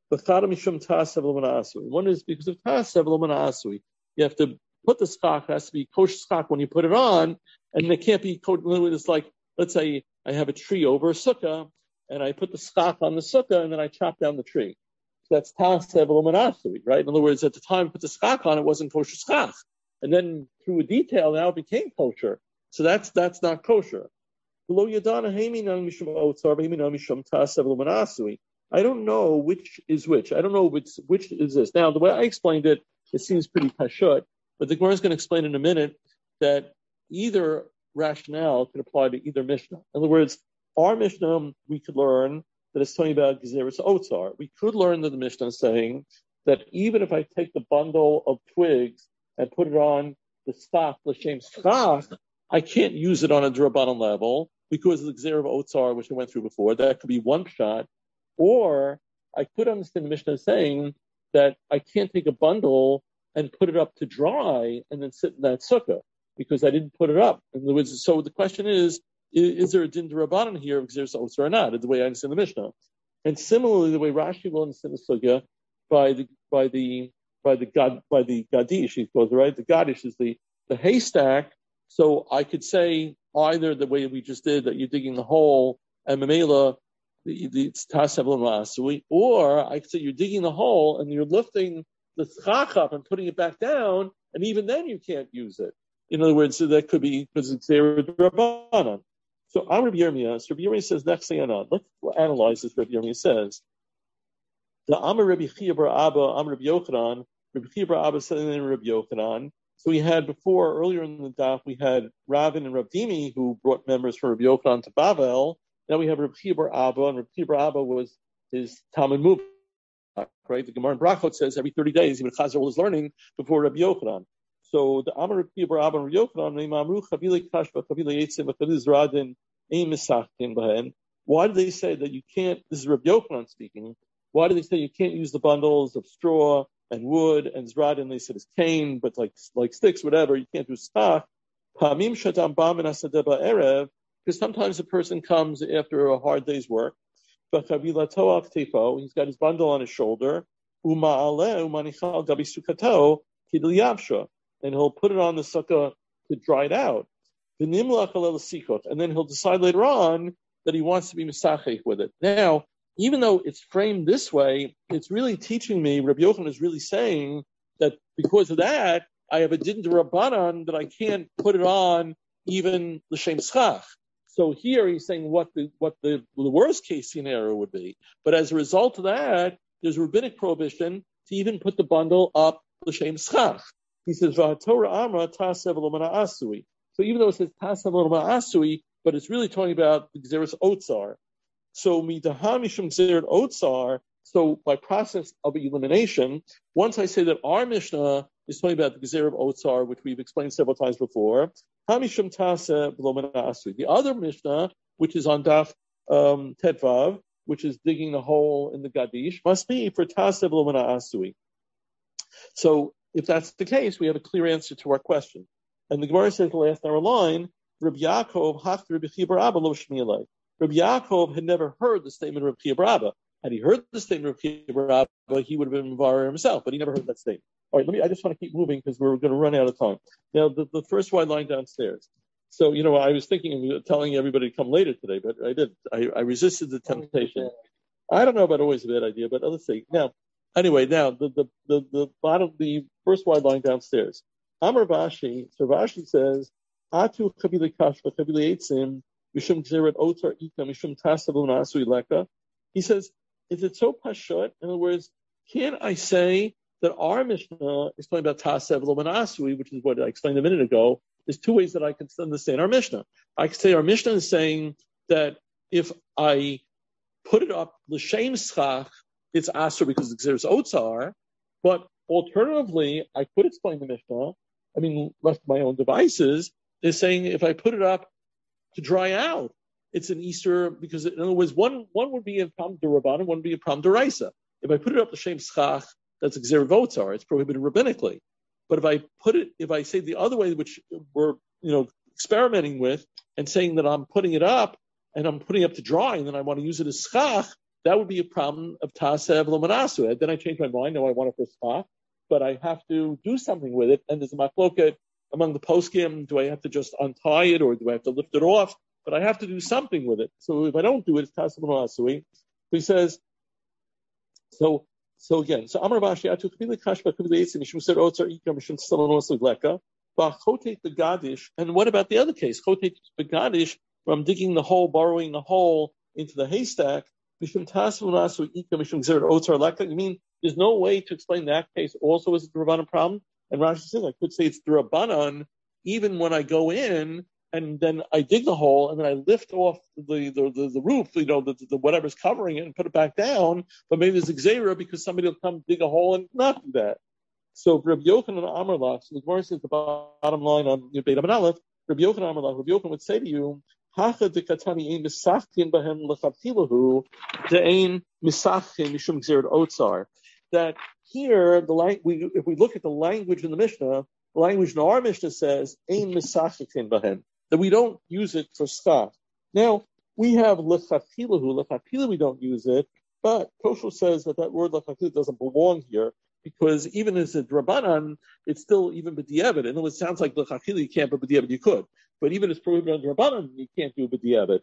One is because of Tasev L'Manasui. You have to put the schach, it has to be kosher schach when you put it on, and it can't be, it's like, let's say I have a tree over a sukkah, and I put the schach on the sukkah, and then I chop down the tree. That's Tasev L'Manasui, right? In other words, at the time I put the schach on, it wasn't kosher schach. And then through a detail, now it became kosher. So that's that's not kosher. I don't know which is which. I don't know which which is this. Now, the way I explained it, it seems pretty pashut, but the Gemara is going to explain in a minute that either rationale could apply to either Mishnah. In other words, our Mishnah, we could learn that it's talking about Gezeres Otzar. We could learn that the Mishnah is saying that even if I take the bundle of twigs and put it on the schach, l'shem schach, I can't use it on a Drabanan level because of the Gezer of Otzar, which I went through before. That could be one shot. Or I could understand the Mishnah saying that I can't take a bundle and put it up to dry and then sit in that sukkah because I didn't put it up. In other words, so the question is, is, is there a din Drabanan here of Gezer Otzar or not? The way I understand the Mishnah. And similarly, the way Rashi will understand the sukkah by the by the by the God by the Gadish, he calls it, right? The Gadish is the, the haystack. So I could say either the way we just did, that you're digging the hole, and Mamela, the, the it's tasev l'ma'asui, or I could say you're digging the hole and you're lifting the schach up and putting it back down, and even then you can't use it. In other words, so that could be because it's there Rabbanan. So I'm Rabbi Yirmiyah. So Rabbi Yirmiyah says next thing on. Let's analyze this. Rabbi Yirmiyah says the Amar Rabbi Chia bar Abba, Amar Rabbi Yochanan. Rabbi Chia bar Abba said in Rabbi Yochanan. So we had before, earlier in the daf, we had Ravin and Rav Dimi who brought members from Rabbi Yochanan to Bavel. Now we have Rabbi Chia bar Abba, and Rabbi Chia bar Abba was his Talmud Mubak, right? The Gemara in Brachot says every thirty days he would chazer all his learning before Rabbi Yochanan. So the Amar Rabbi Chia bar Abba and Rabbi Yochanan, they mamru chavile kashva chavile yitzim chavile zradin ein misachtin b'hen. Why do they say that you can't? This is Rabbi Yochanan speaking. Why do they say you can't use the bundles of straw and wood and zradin? They said it's cane, but like like sticks, whatever. You can't do stach. Pamim shatam bam and asadeba erev, because sometimes a person comes after a hard day's work. B'chavilato af tefo, he's got his bundle on his shoulder. Uma'aleh umanichal gabi sukato kidl yavsha, and he'll put it on the sukkah to dry it out. V'nimlach alel sikot, and then he'll decide later on that he wants to be misachech with it. Now, even though it's framed this way, it's really teaching me, Rabbi Yochanan is really saying that because of that, I have a din d'Rabbanan that I can't put it on even l'shem schach. So here he's saying what the what the, the worst case scenario would be. But as a result of that, there's a rabbinic prohibition to even put the bundle up l'shem schach. He says, V'hatorah amra tasev l'mana asui. So even though it says tasev l'mana asui, but it's really talking about the Gzeres Otzar. So midaham mishum gzeret otzar. So by process of elimination, once I say that our Mishnah is talking about the gzeret otzar, which we've explained several times before, hamishum taseh b'lo asui. The other Mishnah, which is on daf um, Tetvav, which is digging a hole in the gadish, must be for taseh b'lo asui. So if that's the case, we have a clear answer to our question. And the Gemara says the last in our line, Rabbi Yaakov hach Rabbi Chia bar Abba lo shmi'alei. Rabbi Yaakov had never heard the statement of Rabbi Chia bar Abba. Had he heard the statement of Rabbi Chia bar Abba, he would have been Mevarer himself, but he never heard that statement. All right, let me. I just want to keep moving because we're going to run out of time. Now, the, the first wide line downstairs. So, you know, I was thinking of telling everybody to come later today, but I did. I, I resisted the temptation. I don't know about always a bad idea, but let's see. Now, anyway, now the the the, the bottom, the first wide line downstairs. Amar Vashi. So Vashi says, Atu chavile kashva chavile eitzim. He says, is it so pashut? In other words, can I say that our Mishnah is talking about tasev lo manasui, which is what I explained a minute ago? There's two ways that I can understand our Mishnah. I can say our Mishnah is saying that if I put it up l'shem schach, it's asur because there's otzar. But alternatively, I could explain the Mishnah. I mean, left to my own devices, is saying if I put it up to dry out, it's an Easter because in other words, one one would be a pram d'Rabbanan, one would be a pram d'Oraisa. If I put it up the shem schach, that's a gzera votzar. It's prohibited rabbinically. But if I put it, if I say the other way, which we're you know experimenting with, and saying that I'm putting it up and I'm putting it up to dry, and then I want to use it as schach, that would be a problem of tasev lo manasu. Then I change my mind. No, I want it for schach, but I have to do something with it. And there's a machloket among the poskim, do I have to just untie it or do I have to lift it off? But I have to do something with it. So if I don't do it, it's tasev lo asui. He says, so so again, so Amar Vashi atu chavile kashva chavile eitzim mishum ser otzar ikar mishum stalon osig leka v'chotet the gadish. And what about the other case? Chotet the gadish, where I'm digging the hole, borrowing the hole into the haystack. Mishum tasev lo asui ikar mishum gzeret otzar leka. You mean there's no way to explain that case also as a Rabbanan problem? And Rashi says, I could say it's the Rabbanan, even when I go in and then I dig the hole and then I lift off the the, the, the roof, you know, the, the whatever's covering it and put it back down. But maybe there's a gzera because somebody will come dig a hole and not do that. So Rabbi Yochanan Amarlach, so the Gemara says the bottom line on Beit Amin Aleph, Rabbi Yochanan Amarlach, Rabbi Yochanan would say to you, Hacha de katani ein misachtin bahem lechavtilahu de'ein misachtin mishum gzeret otzar. That here, the lang- we, if we look at the language in the Mishnah, the language in our Mishnah says, Ein misachitin bahem, that we don't use it for schach. Now, we have lechathilahu, lechathilahu we don't use it, but Toshel says that that word lechathilahu doesn't belong here, because even as a Drabanan, it's still even b'di'evet. And it sounds like lechathilahu you can't, but b'di'evet you could. But even as prohibited under Drabanan, you can't do b'di'evet.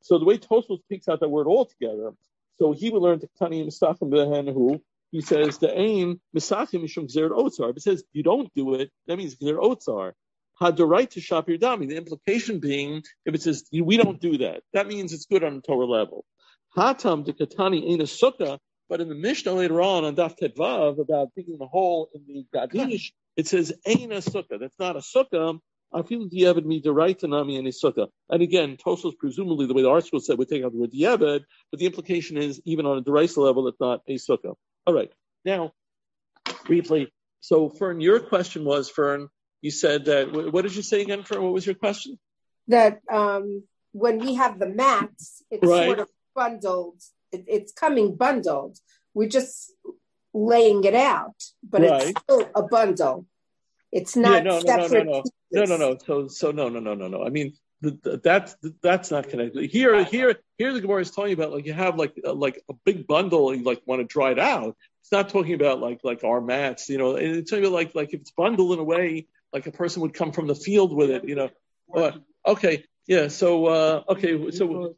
So the way Tosfos speaks out that word altogether, so he would learn to Tani Mistachim Behen who he says the aim Misachim Mishum Gzer Otzar. If it says you don't do it, that means Gzer Otzar. Had the right to Shapir Dami. The implication being, if it says we don't do that, that means it's good on the Torah level. Hatam de Katani ain't a sukkah, but in the Mishnah later on on Daf Tedvav about digging the hole in the Gadish, it says ain't a sukkah. That's not a sukkah. I feel the Yevid means the right to Nami and a sukkah. And again, Tosfos presumably the way the article said would take out the word Yevid, but the implication is even on a derisa level, it's not a sukkah. All right. Now, briefly, so Fern, your question was, Fern, you said that, what did you say again, Fern? What was your question? That um, when we have the mats, it's right. sort of bundled. It, it's coming bundled. We're just laying it out, but right. it's still a bundle. It's not yeah, no, separate. No, no, no, no, no, no. So, so no, no, no, no, no. I mean, the, the, that's the, that's not connected. Here, here, here, the Gemara is talking about like you have like uh, like a big bundle, and you like want to dry it out. It's not talking about like like our mats, you know. It's talking about like like if it's bundled in a way like a person would come from the field with it, you know. Uh, okay, yeah. So, uh, okay, so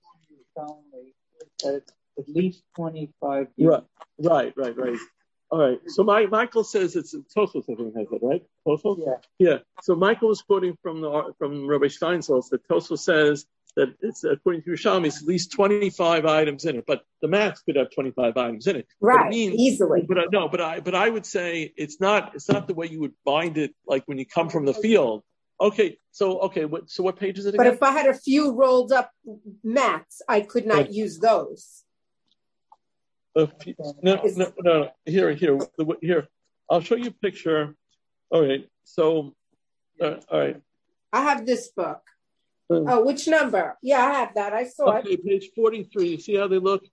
at least twenty-five. Right, right, right, right. All right. So my, Michael says it's Tosfos, I think, has it, right? Tosfos? Yeah. Yeah. So Michael is quoting from the from Rabbi Steinsaltz that Tosfos says that it's according to Yerushalmi, it's at least twenty-five items in it, but the mats could have twenty-five items in it. Right. It means, easily. But I, no, but I but I would say it's not it's not the way you would bind it like when you come from the field. Okay. So okay. What, so what page is it again? But if I had a few rolled up mats, I could not yeah. use those. Few, no, no, no, no. Here, here, here. I'll show you a picture. All right. So, uh, all right. I have this book. Uh, oh, which number? Yeah, I have that. I saw okay, it. Okay, page forty-three. You see how they look?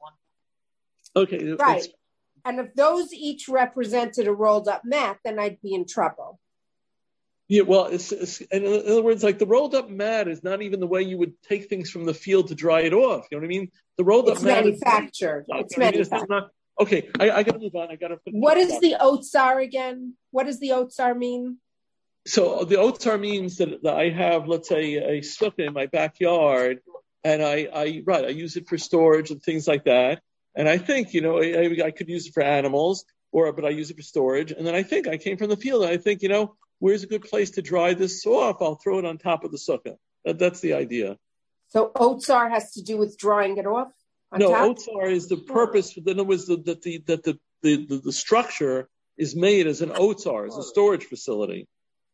Okay. Right. And if those each represented a rolled up mat, then I'd be in trouble. Yeah, well, it's, it's, in other words, like the rolled up mat is not even the way you would take things from the field to dry it off. You know what I mean? The rolled it's up mat. Manufactured. Is, it's manufactured. It's not, okay, I, I got to move on. I got to. What is the otsar again? What does the otsar mean? So the otsar means that, that I have, let's say, a sukkah in my backyard, and I, I, right, I use it for storage and things like that. And I think, you know, I, I could use it for animals, or but I use it for storage. And then I think I came from the field, and I think, you know, where's a good place to dry this off? I'll throw it on top of the sukkah. That, that's the idea. So otsar has to do with drying it off? No, top? otsar is the purpose. In other words, that the that the, the, the, the structure is made as an otsar, as a storage facility.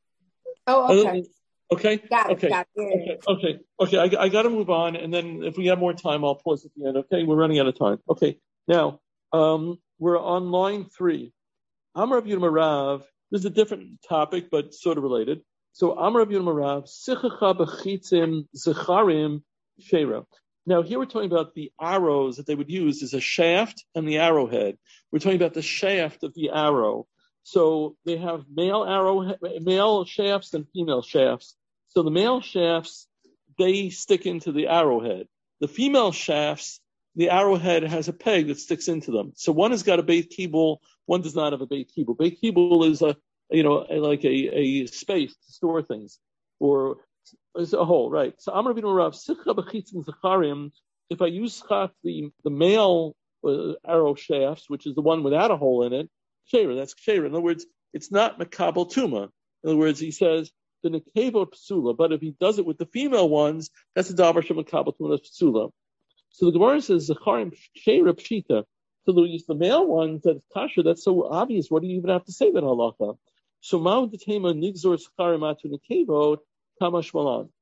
Oh, okay. Okay. Got it. Okay. Got it. Okay. Okay. Okay. I, I got to move on, and then if we have more time, I'll pause at the end. Okay. We're running out of time. Okay. Now, um, we're on line three. Amar Rav Yehuda Marav. This is a different topic, but sort of related. So, Amar Rav Yehuda Marav, Sichacha b'chitzim zecharim sheira. Now, here we're talking about the arrows that they would use as a shaft and the arrowhead. We're talking about the shaft of the arrow. So they have male arrow, male shafts and female shafts. So the male shafts, they stick into the arrowhead. The female shafts, the arrowhead has a peg that sticks into them. So one has got a beit kibul, one does not have a beit kibul. Beit kibul is a, you know, a, like a, a space to store things, or as a whole, right? So Amar Rabbeinu Rav, Sicha b'chitzim zecharim, if I use chat, the, the male uh, arrow shafts, which is the one without a hole in it, Sheira, that's Sheira. In other words, it's not Makabel Tuma. In other words, he says, the Nekevot Psula, but if he does it with the female ones, that's a Davar Shem Makabel Tuma, that's Psula. So the Gemara says, Zecharim Sheira Pshita. So the, the male ones, that's Kasha, that's so obvious. What do you even have to say that halacha? So Ma'ud Detema Nigzor Zecharim Atu Nekevot Kamash Malan.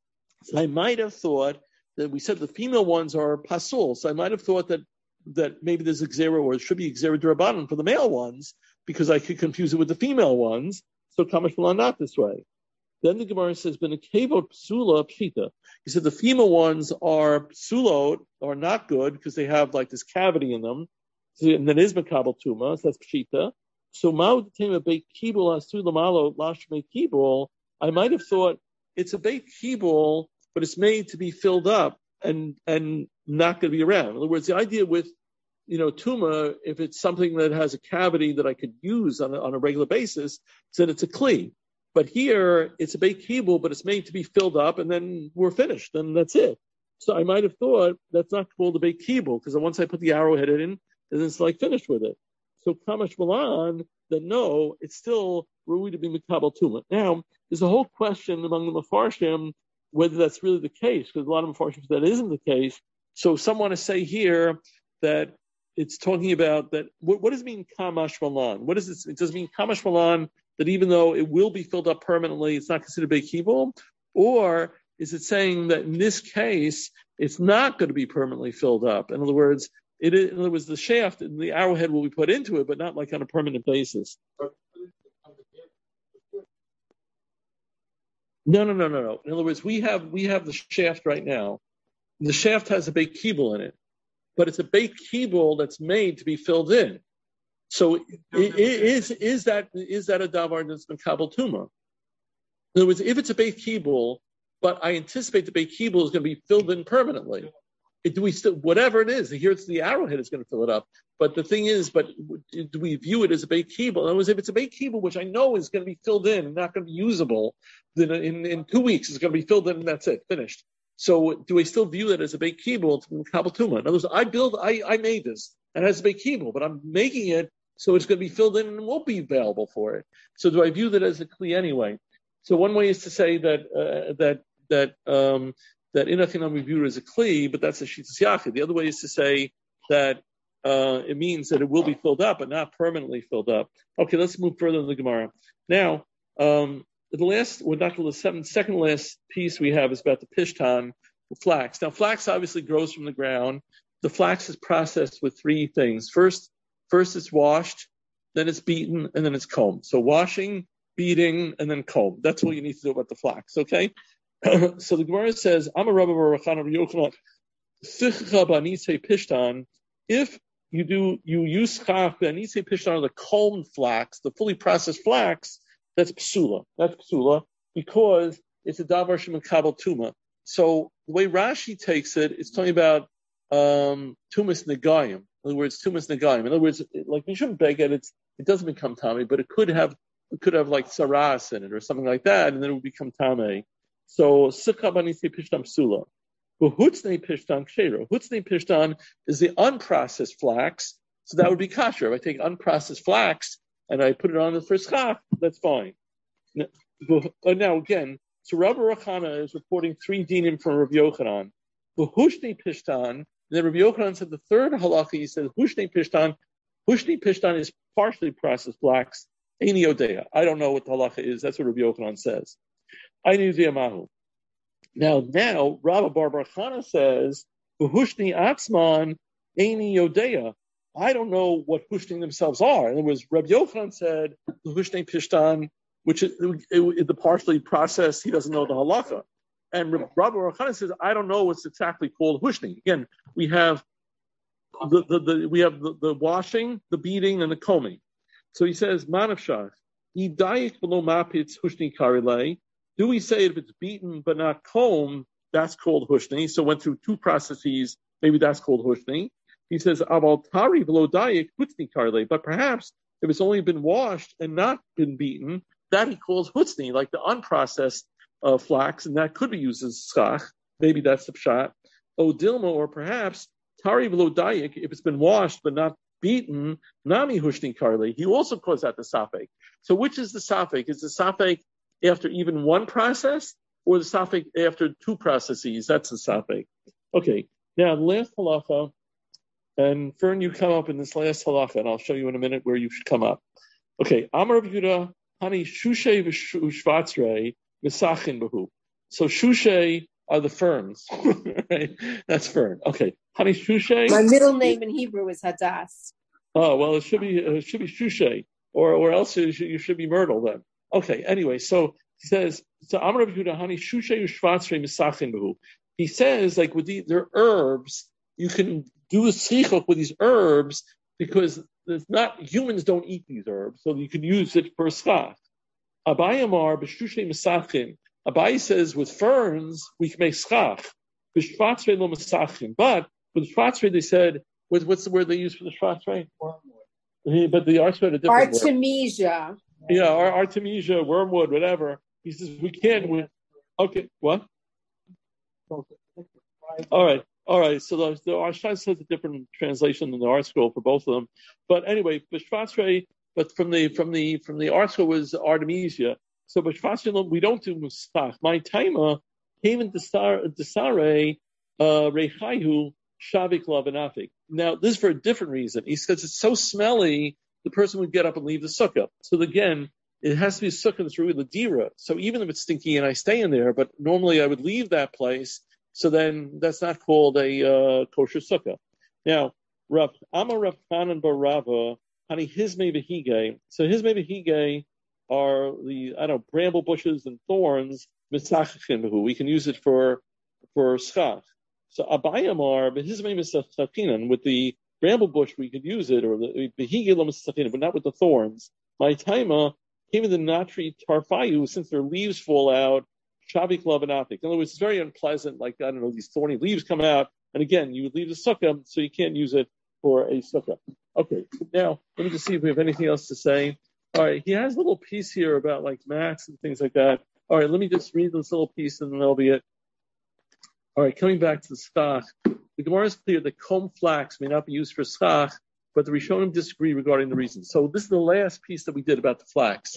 So I might have thought that we said the female ones are Pasul. So I might have thought that that maybe there's a Xera, or it should be Xera Durabanan for the male ones, because I could confuse it with the female ones. So Kamash Malan not this way. Then the Gemara says, "Ben a kavod psula pshita." He said the female ones are psulot, are not good because they have like this cavity in them, so, and then is makabel tuma, so that's pshita. So ma'ud tema beit kibul asu lamalo lash beit kibul. I might have thought it's a beit kibul, but it's made to be filled up and and not going to be around. In other words, the idea with, you know, tuma, if it's something that has a cavity that I could use on a, on a regular basis, then it's a kli. But here, it's a beit kibul, but it's made to be filled up, and then we're finished, and that's it. So I might have thought that's not called a Beit Kibul, because once I put the arrowhead in, then it's like finished with it. So Kamash Malan, that no, it's still Rui to be Mikabel Tuma. Now, there's a whole question among the Mefarshim whether that's really the case, because a lot of Mefarshim that isn't the case. So some want to say here that it's talking about that. What, what does it mean, Kamash Malan? What does it? It does mean Kamash Malan that even though it will be filled up permanently, it's not considered Beit Kibul, or is it saying that in this case it's not going to be permanently filled up? In other words, it is, in other words, the shaft and the arrowhead will be put into it, but not like on a permanent basis. No, no, no, no, no. In other words, we have we have the shaft right now. The shaft has a Beit Kibul in it, but it's a Beit Kibul that's made to be filled in. So it, it, is is that is that a davar that's been kabel tuma? In other words, if it's a Beit Kibul, but I anticipate the Beit Kibul is going to be filled in permanently. It, do we still, whatever it is, here it's the arrowhead is going to fill it up. But the thing is, but do we view it as a Beit Kibul? In other words, if it's a Beit Kibul, which I know is going to be filled in and not going to be usable, then in, in two weeks it's going to be filled in and that's it, finished. So do I still view it as a Beit Kibul to Kabel Tuma? In other words, I build, I, I made this and it has a Beit Kibul, but I'm making it so it's going to be filled in and won't be available for it. So do I view that as a Kli anyway? So one way is to say that uh, that that um, that Inachinam we view it as a Kli, but that's a Shitas Yachid. The other way is to say that uh, it means that it will be filled up, but not permanently filled up. Okay, let's move further in the Gemara. Now, um, the last, we're not the seventh, second last piece we have is about the Pishtan, the flax. Now, flax obviously grows from the ground. The flax is processed with three things. First, first it's washed, then it's beaten, and then it's combed. So washing, beating, and then comb. That's all you need to do about the flax, okay? So the Gemara says, I'm a Rabbi Barachan of Yochanan, Sichcha Banise Pishtan, if you do, you use Chach Banise Pishtan, the combed flax, the fully processed flax, that's psula. That's psula because it's a davar shemakabel tuma. So the way Rashi takes it, it's talking about um, tumas negayim. In other words, tumas negayim. In other words, it, like you shouldn't beg it. It's it doesn't become tame, but it could have it could have like saras in it or something like that, and then it would become tame. So sikha banise pishtan psula. But hutzne pishtan kshera. Hutzne pishtan is the unprocessed flax, so that would be kasher. If I take unprocessed flax and I put it on the first chaf, that's fine. Now, now again, so Rabbi Rachana is reporting three dinim from Rabbi Yochanan. Hushni Pishtan, and then Rabbi Yochanan said the third halacha, he says, Hushni Pishtan, Hushni Pishtan is partially processed flax, Eini Odeya. I don't know what the halacha is, that's what Rabbi Yochanan says. Eini Odeya Mahu. Now, now, Rabbi Bar Rachana says, Hushni Atzman, Eini Odeya. I don't know what hushning themselves are. In other words, Rabbi Yochanan said the hushning pishtan, which is it, it, the partially processed, he doesn't know the halacha. And Rabbi Yochanan says, I don't know what's exactly called hushning. Again, we have the, the, the we have the, the washing, the beating, and the combing. So he says, Manavshach, Yidayik below mapitz hushning karilei. Do we say if it's beaten but not combed, that's called hushning? So went through two processes, maybe that's called hushning. He says, Aval Tari below Dayak Hutzni Karle, but perhaps if it's only been washed and not been beaten, that he calls Hutzni, like the unprocessed uh, flax, and that could be used as schach. Maybe that's the pshat. O Dilma, or perhaps Tari below Dayak, if it's been washed but not beaten, Nami Hushni Karle, he also calls that the Safek. So which is the Safek? Is the Safek after even one process, or the Safek after two processes? That's the Safek. Okay, now the last halacha. And Fern, you come up in this last halacha, and I'll show you in a minute where you should come up. Okay, Amar Rav Yehuda, Hani Shushay v'Shvatzrei v'Sachin b'hu. So Shushay are the ferns, right? That's fern. Okay, Hani Shushay. My middle name in Hebrew is Hadass. Oh well, it should be it should be Shushay, or or else you should, you should be Myrtle then. Okay, anyway, so he says, so Amar Rav Yehuda, Hani Shushay v'Shvatzrei v'Sachin b'hu. He says, like with the, their herbs, you can do a schichok with these herbs because there's not humans don't eat these herbs, so you can use it for a schach. Abai Amar b'shushay mesachim. Abai says with ferns we can make schach. B'shvatzrei lo mesachim. But with shvatzrei they said, what, what's the word they use for the shvatzrei? Wormwood. But the arts had a different Artemisia. word. Yeah, or artemisia, wormwood, whatever. He says we can't. We, okay, what? All right, all right. So the, the Arshai says a different translation than the Art Scroll for both of them. But anyway, B'Shvatzrei, but from the from the from the Art Scroll was Artemisia. So B'Shvatzrei we don't do Musach. My timer came in Desare uh Rechayu Shavik Lavanafik. Now this is for a different reason. He says it's so smelly, the person would get up and leave the sukkah. So again, it has to be a sukkah that's really ladira. So even if it's stinky and I stay in there, but normally I would leave that place. So then that's not called a uh, kosher sukkah. Now, Rav Amar Rav Chanan bar Rava, honey, hizme behige. So hizme behige are the I don't know bramble bushes and thorns. Mitzachim behu. We can use it for for schach. So Abayamar behizme mitzachinan with the bramble bush we could use it, or the behige lo mitzachinan, but not with the thorns. My taima came in the natri tarfayu since their leaves fall out. Shavik Lavanafik. In other words, it's very unpleasant, like, I don't know, these thorny leaves come out, and again, you would leave the sukkah, so you can't use it for a sukkah. Okay, now, let me just see if we have anything else to say. All right, he has a little piece here about, like, mats and things like that. All right, let me just read this little piece, and then that'll be it. All right, coming back to the schach. The Gemara is clear that comb flax may not be used for schach, but the Rishonim disagree regarding the reason. So this is the last piece that we did about the flax.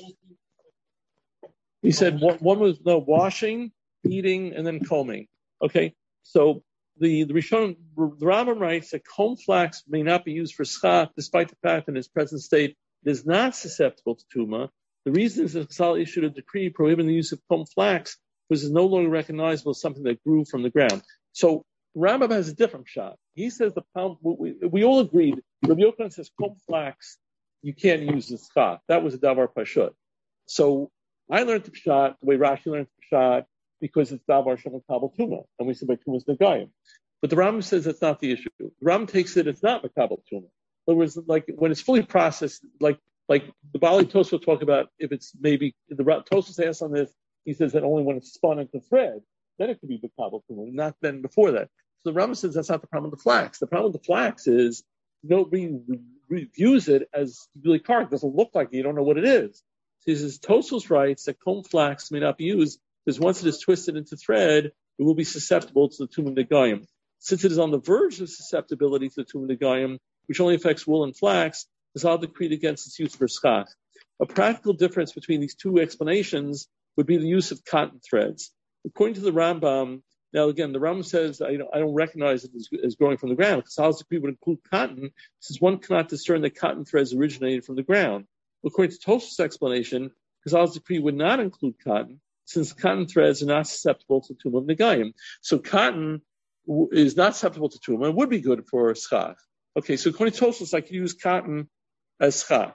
He said one, one was no washing, beating, and then combing. Okay, so the the Rishon, the Rambam writes that comb flax may not be used for schach, despite the fact that in its present state it is not susceptible to tuma. The reason is that Chazal issued a decree prohibiting the use of comb flax because it's no longer recognizable as something that grew from the ground. So Rambam has a different shot. He says the palm. We, we all agreed. Rabbi Yochanan says comb flax you can't use the schach. That was a davar pashut. So I learned the pshat the way Rashi learned the pshat because it's davar shel makabel tuma, and we said by tuma's negayim. But the Rambam says that's not the issue. The Rambam takes it it's not makabel tuma. In other words, like when it's fully processed, like like the Bali Tosfos will talk about if it's maybe the Tosfos asks on this. He says that only when it's spun into thread, then it could be makabel tuma, not then before that. So the Rambam says that's not the problem with the flax. The problem with the flax is nobody reviews it as really carved. It doesn't look like it. You don't know what it is. He says, Tosfos writes that comb flax may not be used because once it is twisted into thread, it will be susceptible to the tumah negayim. Since it is on the verge of susceptibility to the tumah negayim, which only affects wool and flax, Chazal decreed against its use for schach. A practical difference between these two explanations would be the use of cotton threads. According to the Rambam, now again, the Rambam says, I don't, I don't recognize it as, as growing from the ground. Chazal's decree would include cotton, since one cannot discern that cotton threads originated from the ground. According to Tosfos' explanation, Chazal's decree would not include cotton, since cotton threads are not susceptible to tumah negayim. So cotton w- is not susceptible to tumah and would be good for schach. Okay, so according to Tosfos, I could use cotton as schach.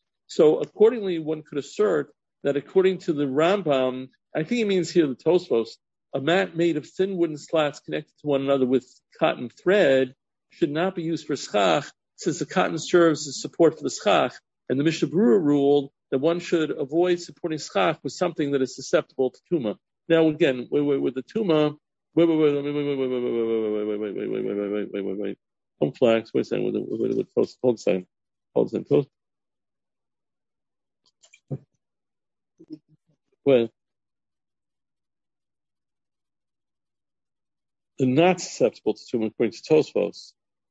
So accordingly, one could assert that according to the Rambam, I think it means here the Tosfos, a mat made of thin wooden slats connected to one another with cotton thread should not be used for schach, since the cotton serves as support for the schach. And the Mishnah Berurah ruled that one should avoid supporting schach with something that is susceptible to tumah. Now again, wait, wait, with the tumah, wait, wait, wait, wait, wait, wait, wait, wait, wait, wait, wait, wait, wait, wait, wait, wait, wait, wait, wait. Comb flax. Wait a second. With with with toast. Hold a second. Hold a second. Toast. Well, they're not susceptible to tumah according to Tosfos.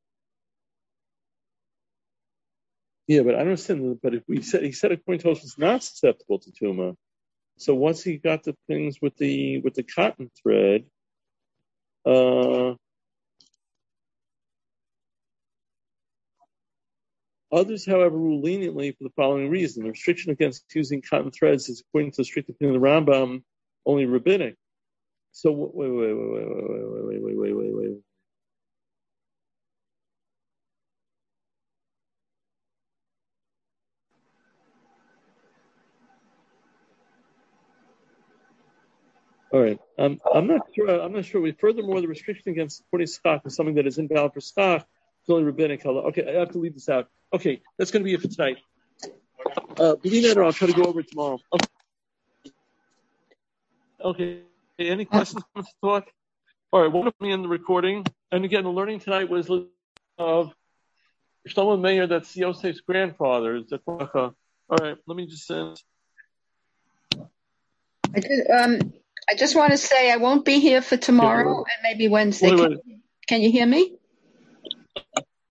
Yeah, but I don't understand. But if we said he said according to Tosfos, it's not susceptible to tumah. So once he got the things with the with the cotton thread, uh, others, however, rule leniently for the following reason: the restriction against using cotton threads is, according to the strict opinion of the Rambam, only rabbinic. So wait, wait, wait, wait, wait, wait, wait, wait, wait, wait, wait. All right. Um, I'm not sure. I'm not sure. We furthermore, the restriction against supporting schach is something that is invalid for schach. It's only rabbinic. Okay, I have to leave this out. Okay, that's going to be it for tonight. Uh, believe it or I'll try to go over it tomorrow. Okay. Okay. Hey, any questions, comments, thoughts? All right. One of me in the recording, and again, the learning tonight was of Shlomo Meir. That's Yosef's grandfather. All right. Let me just send. I did. Um. I just want to say I won't be here for tomorrow and maybe Wednesday. Wait, can, wait. can you hear me?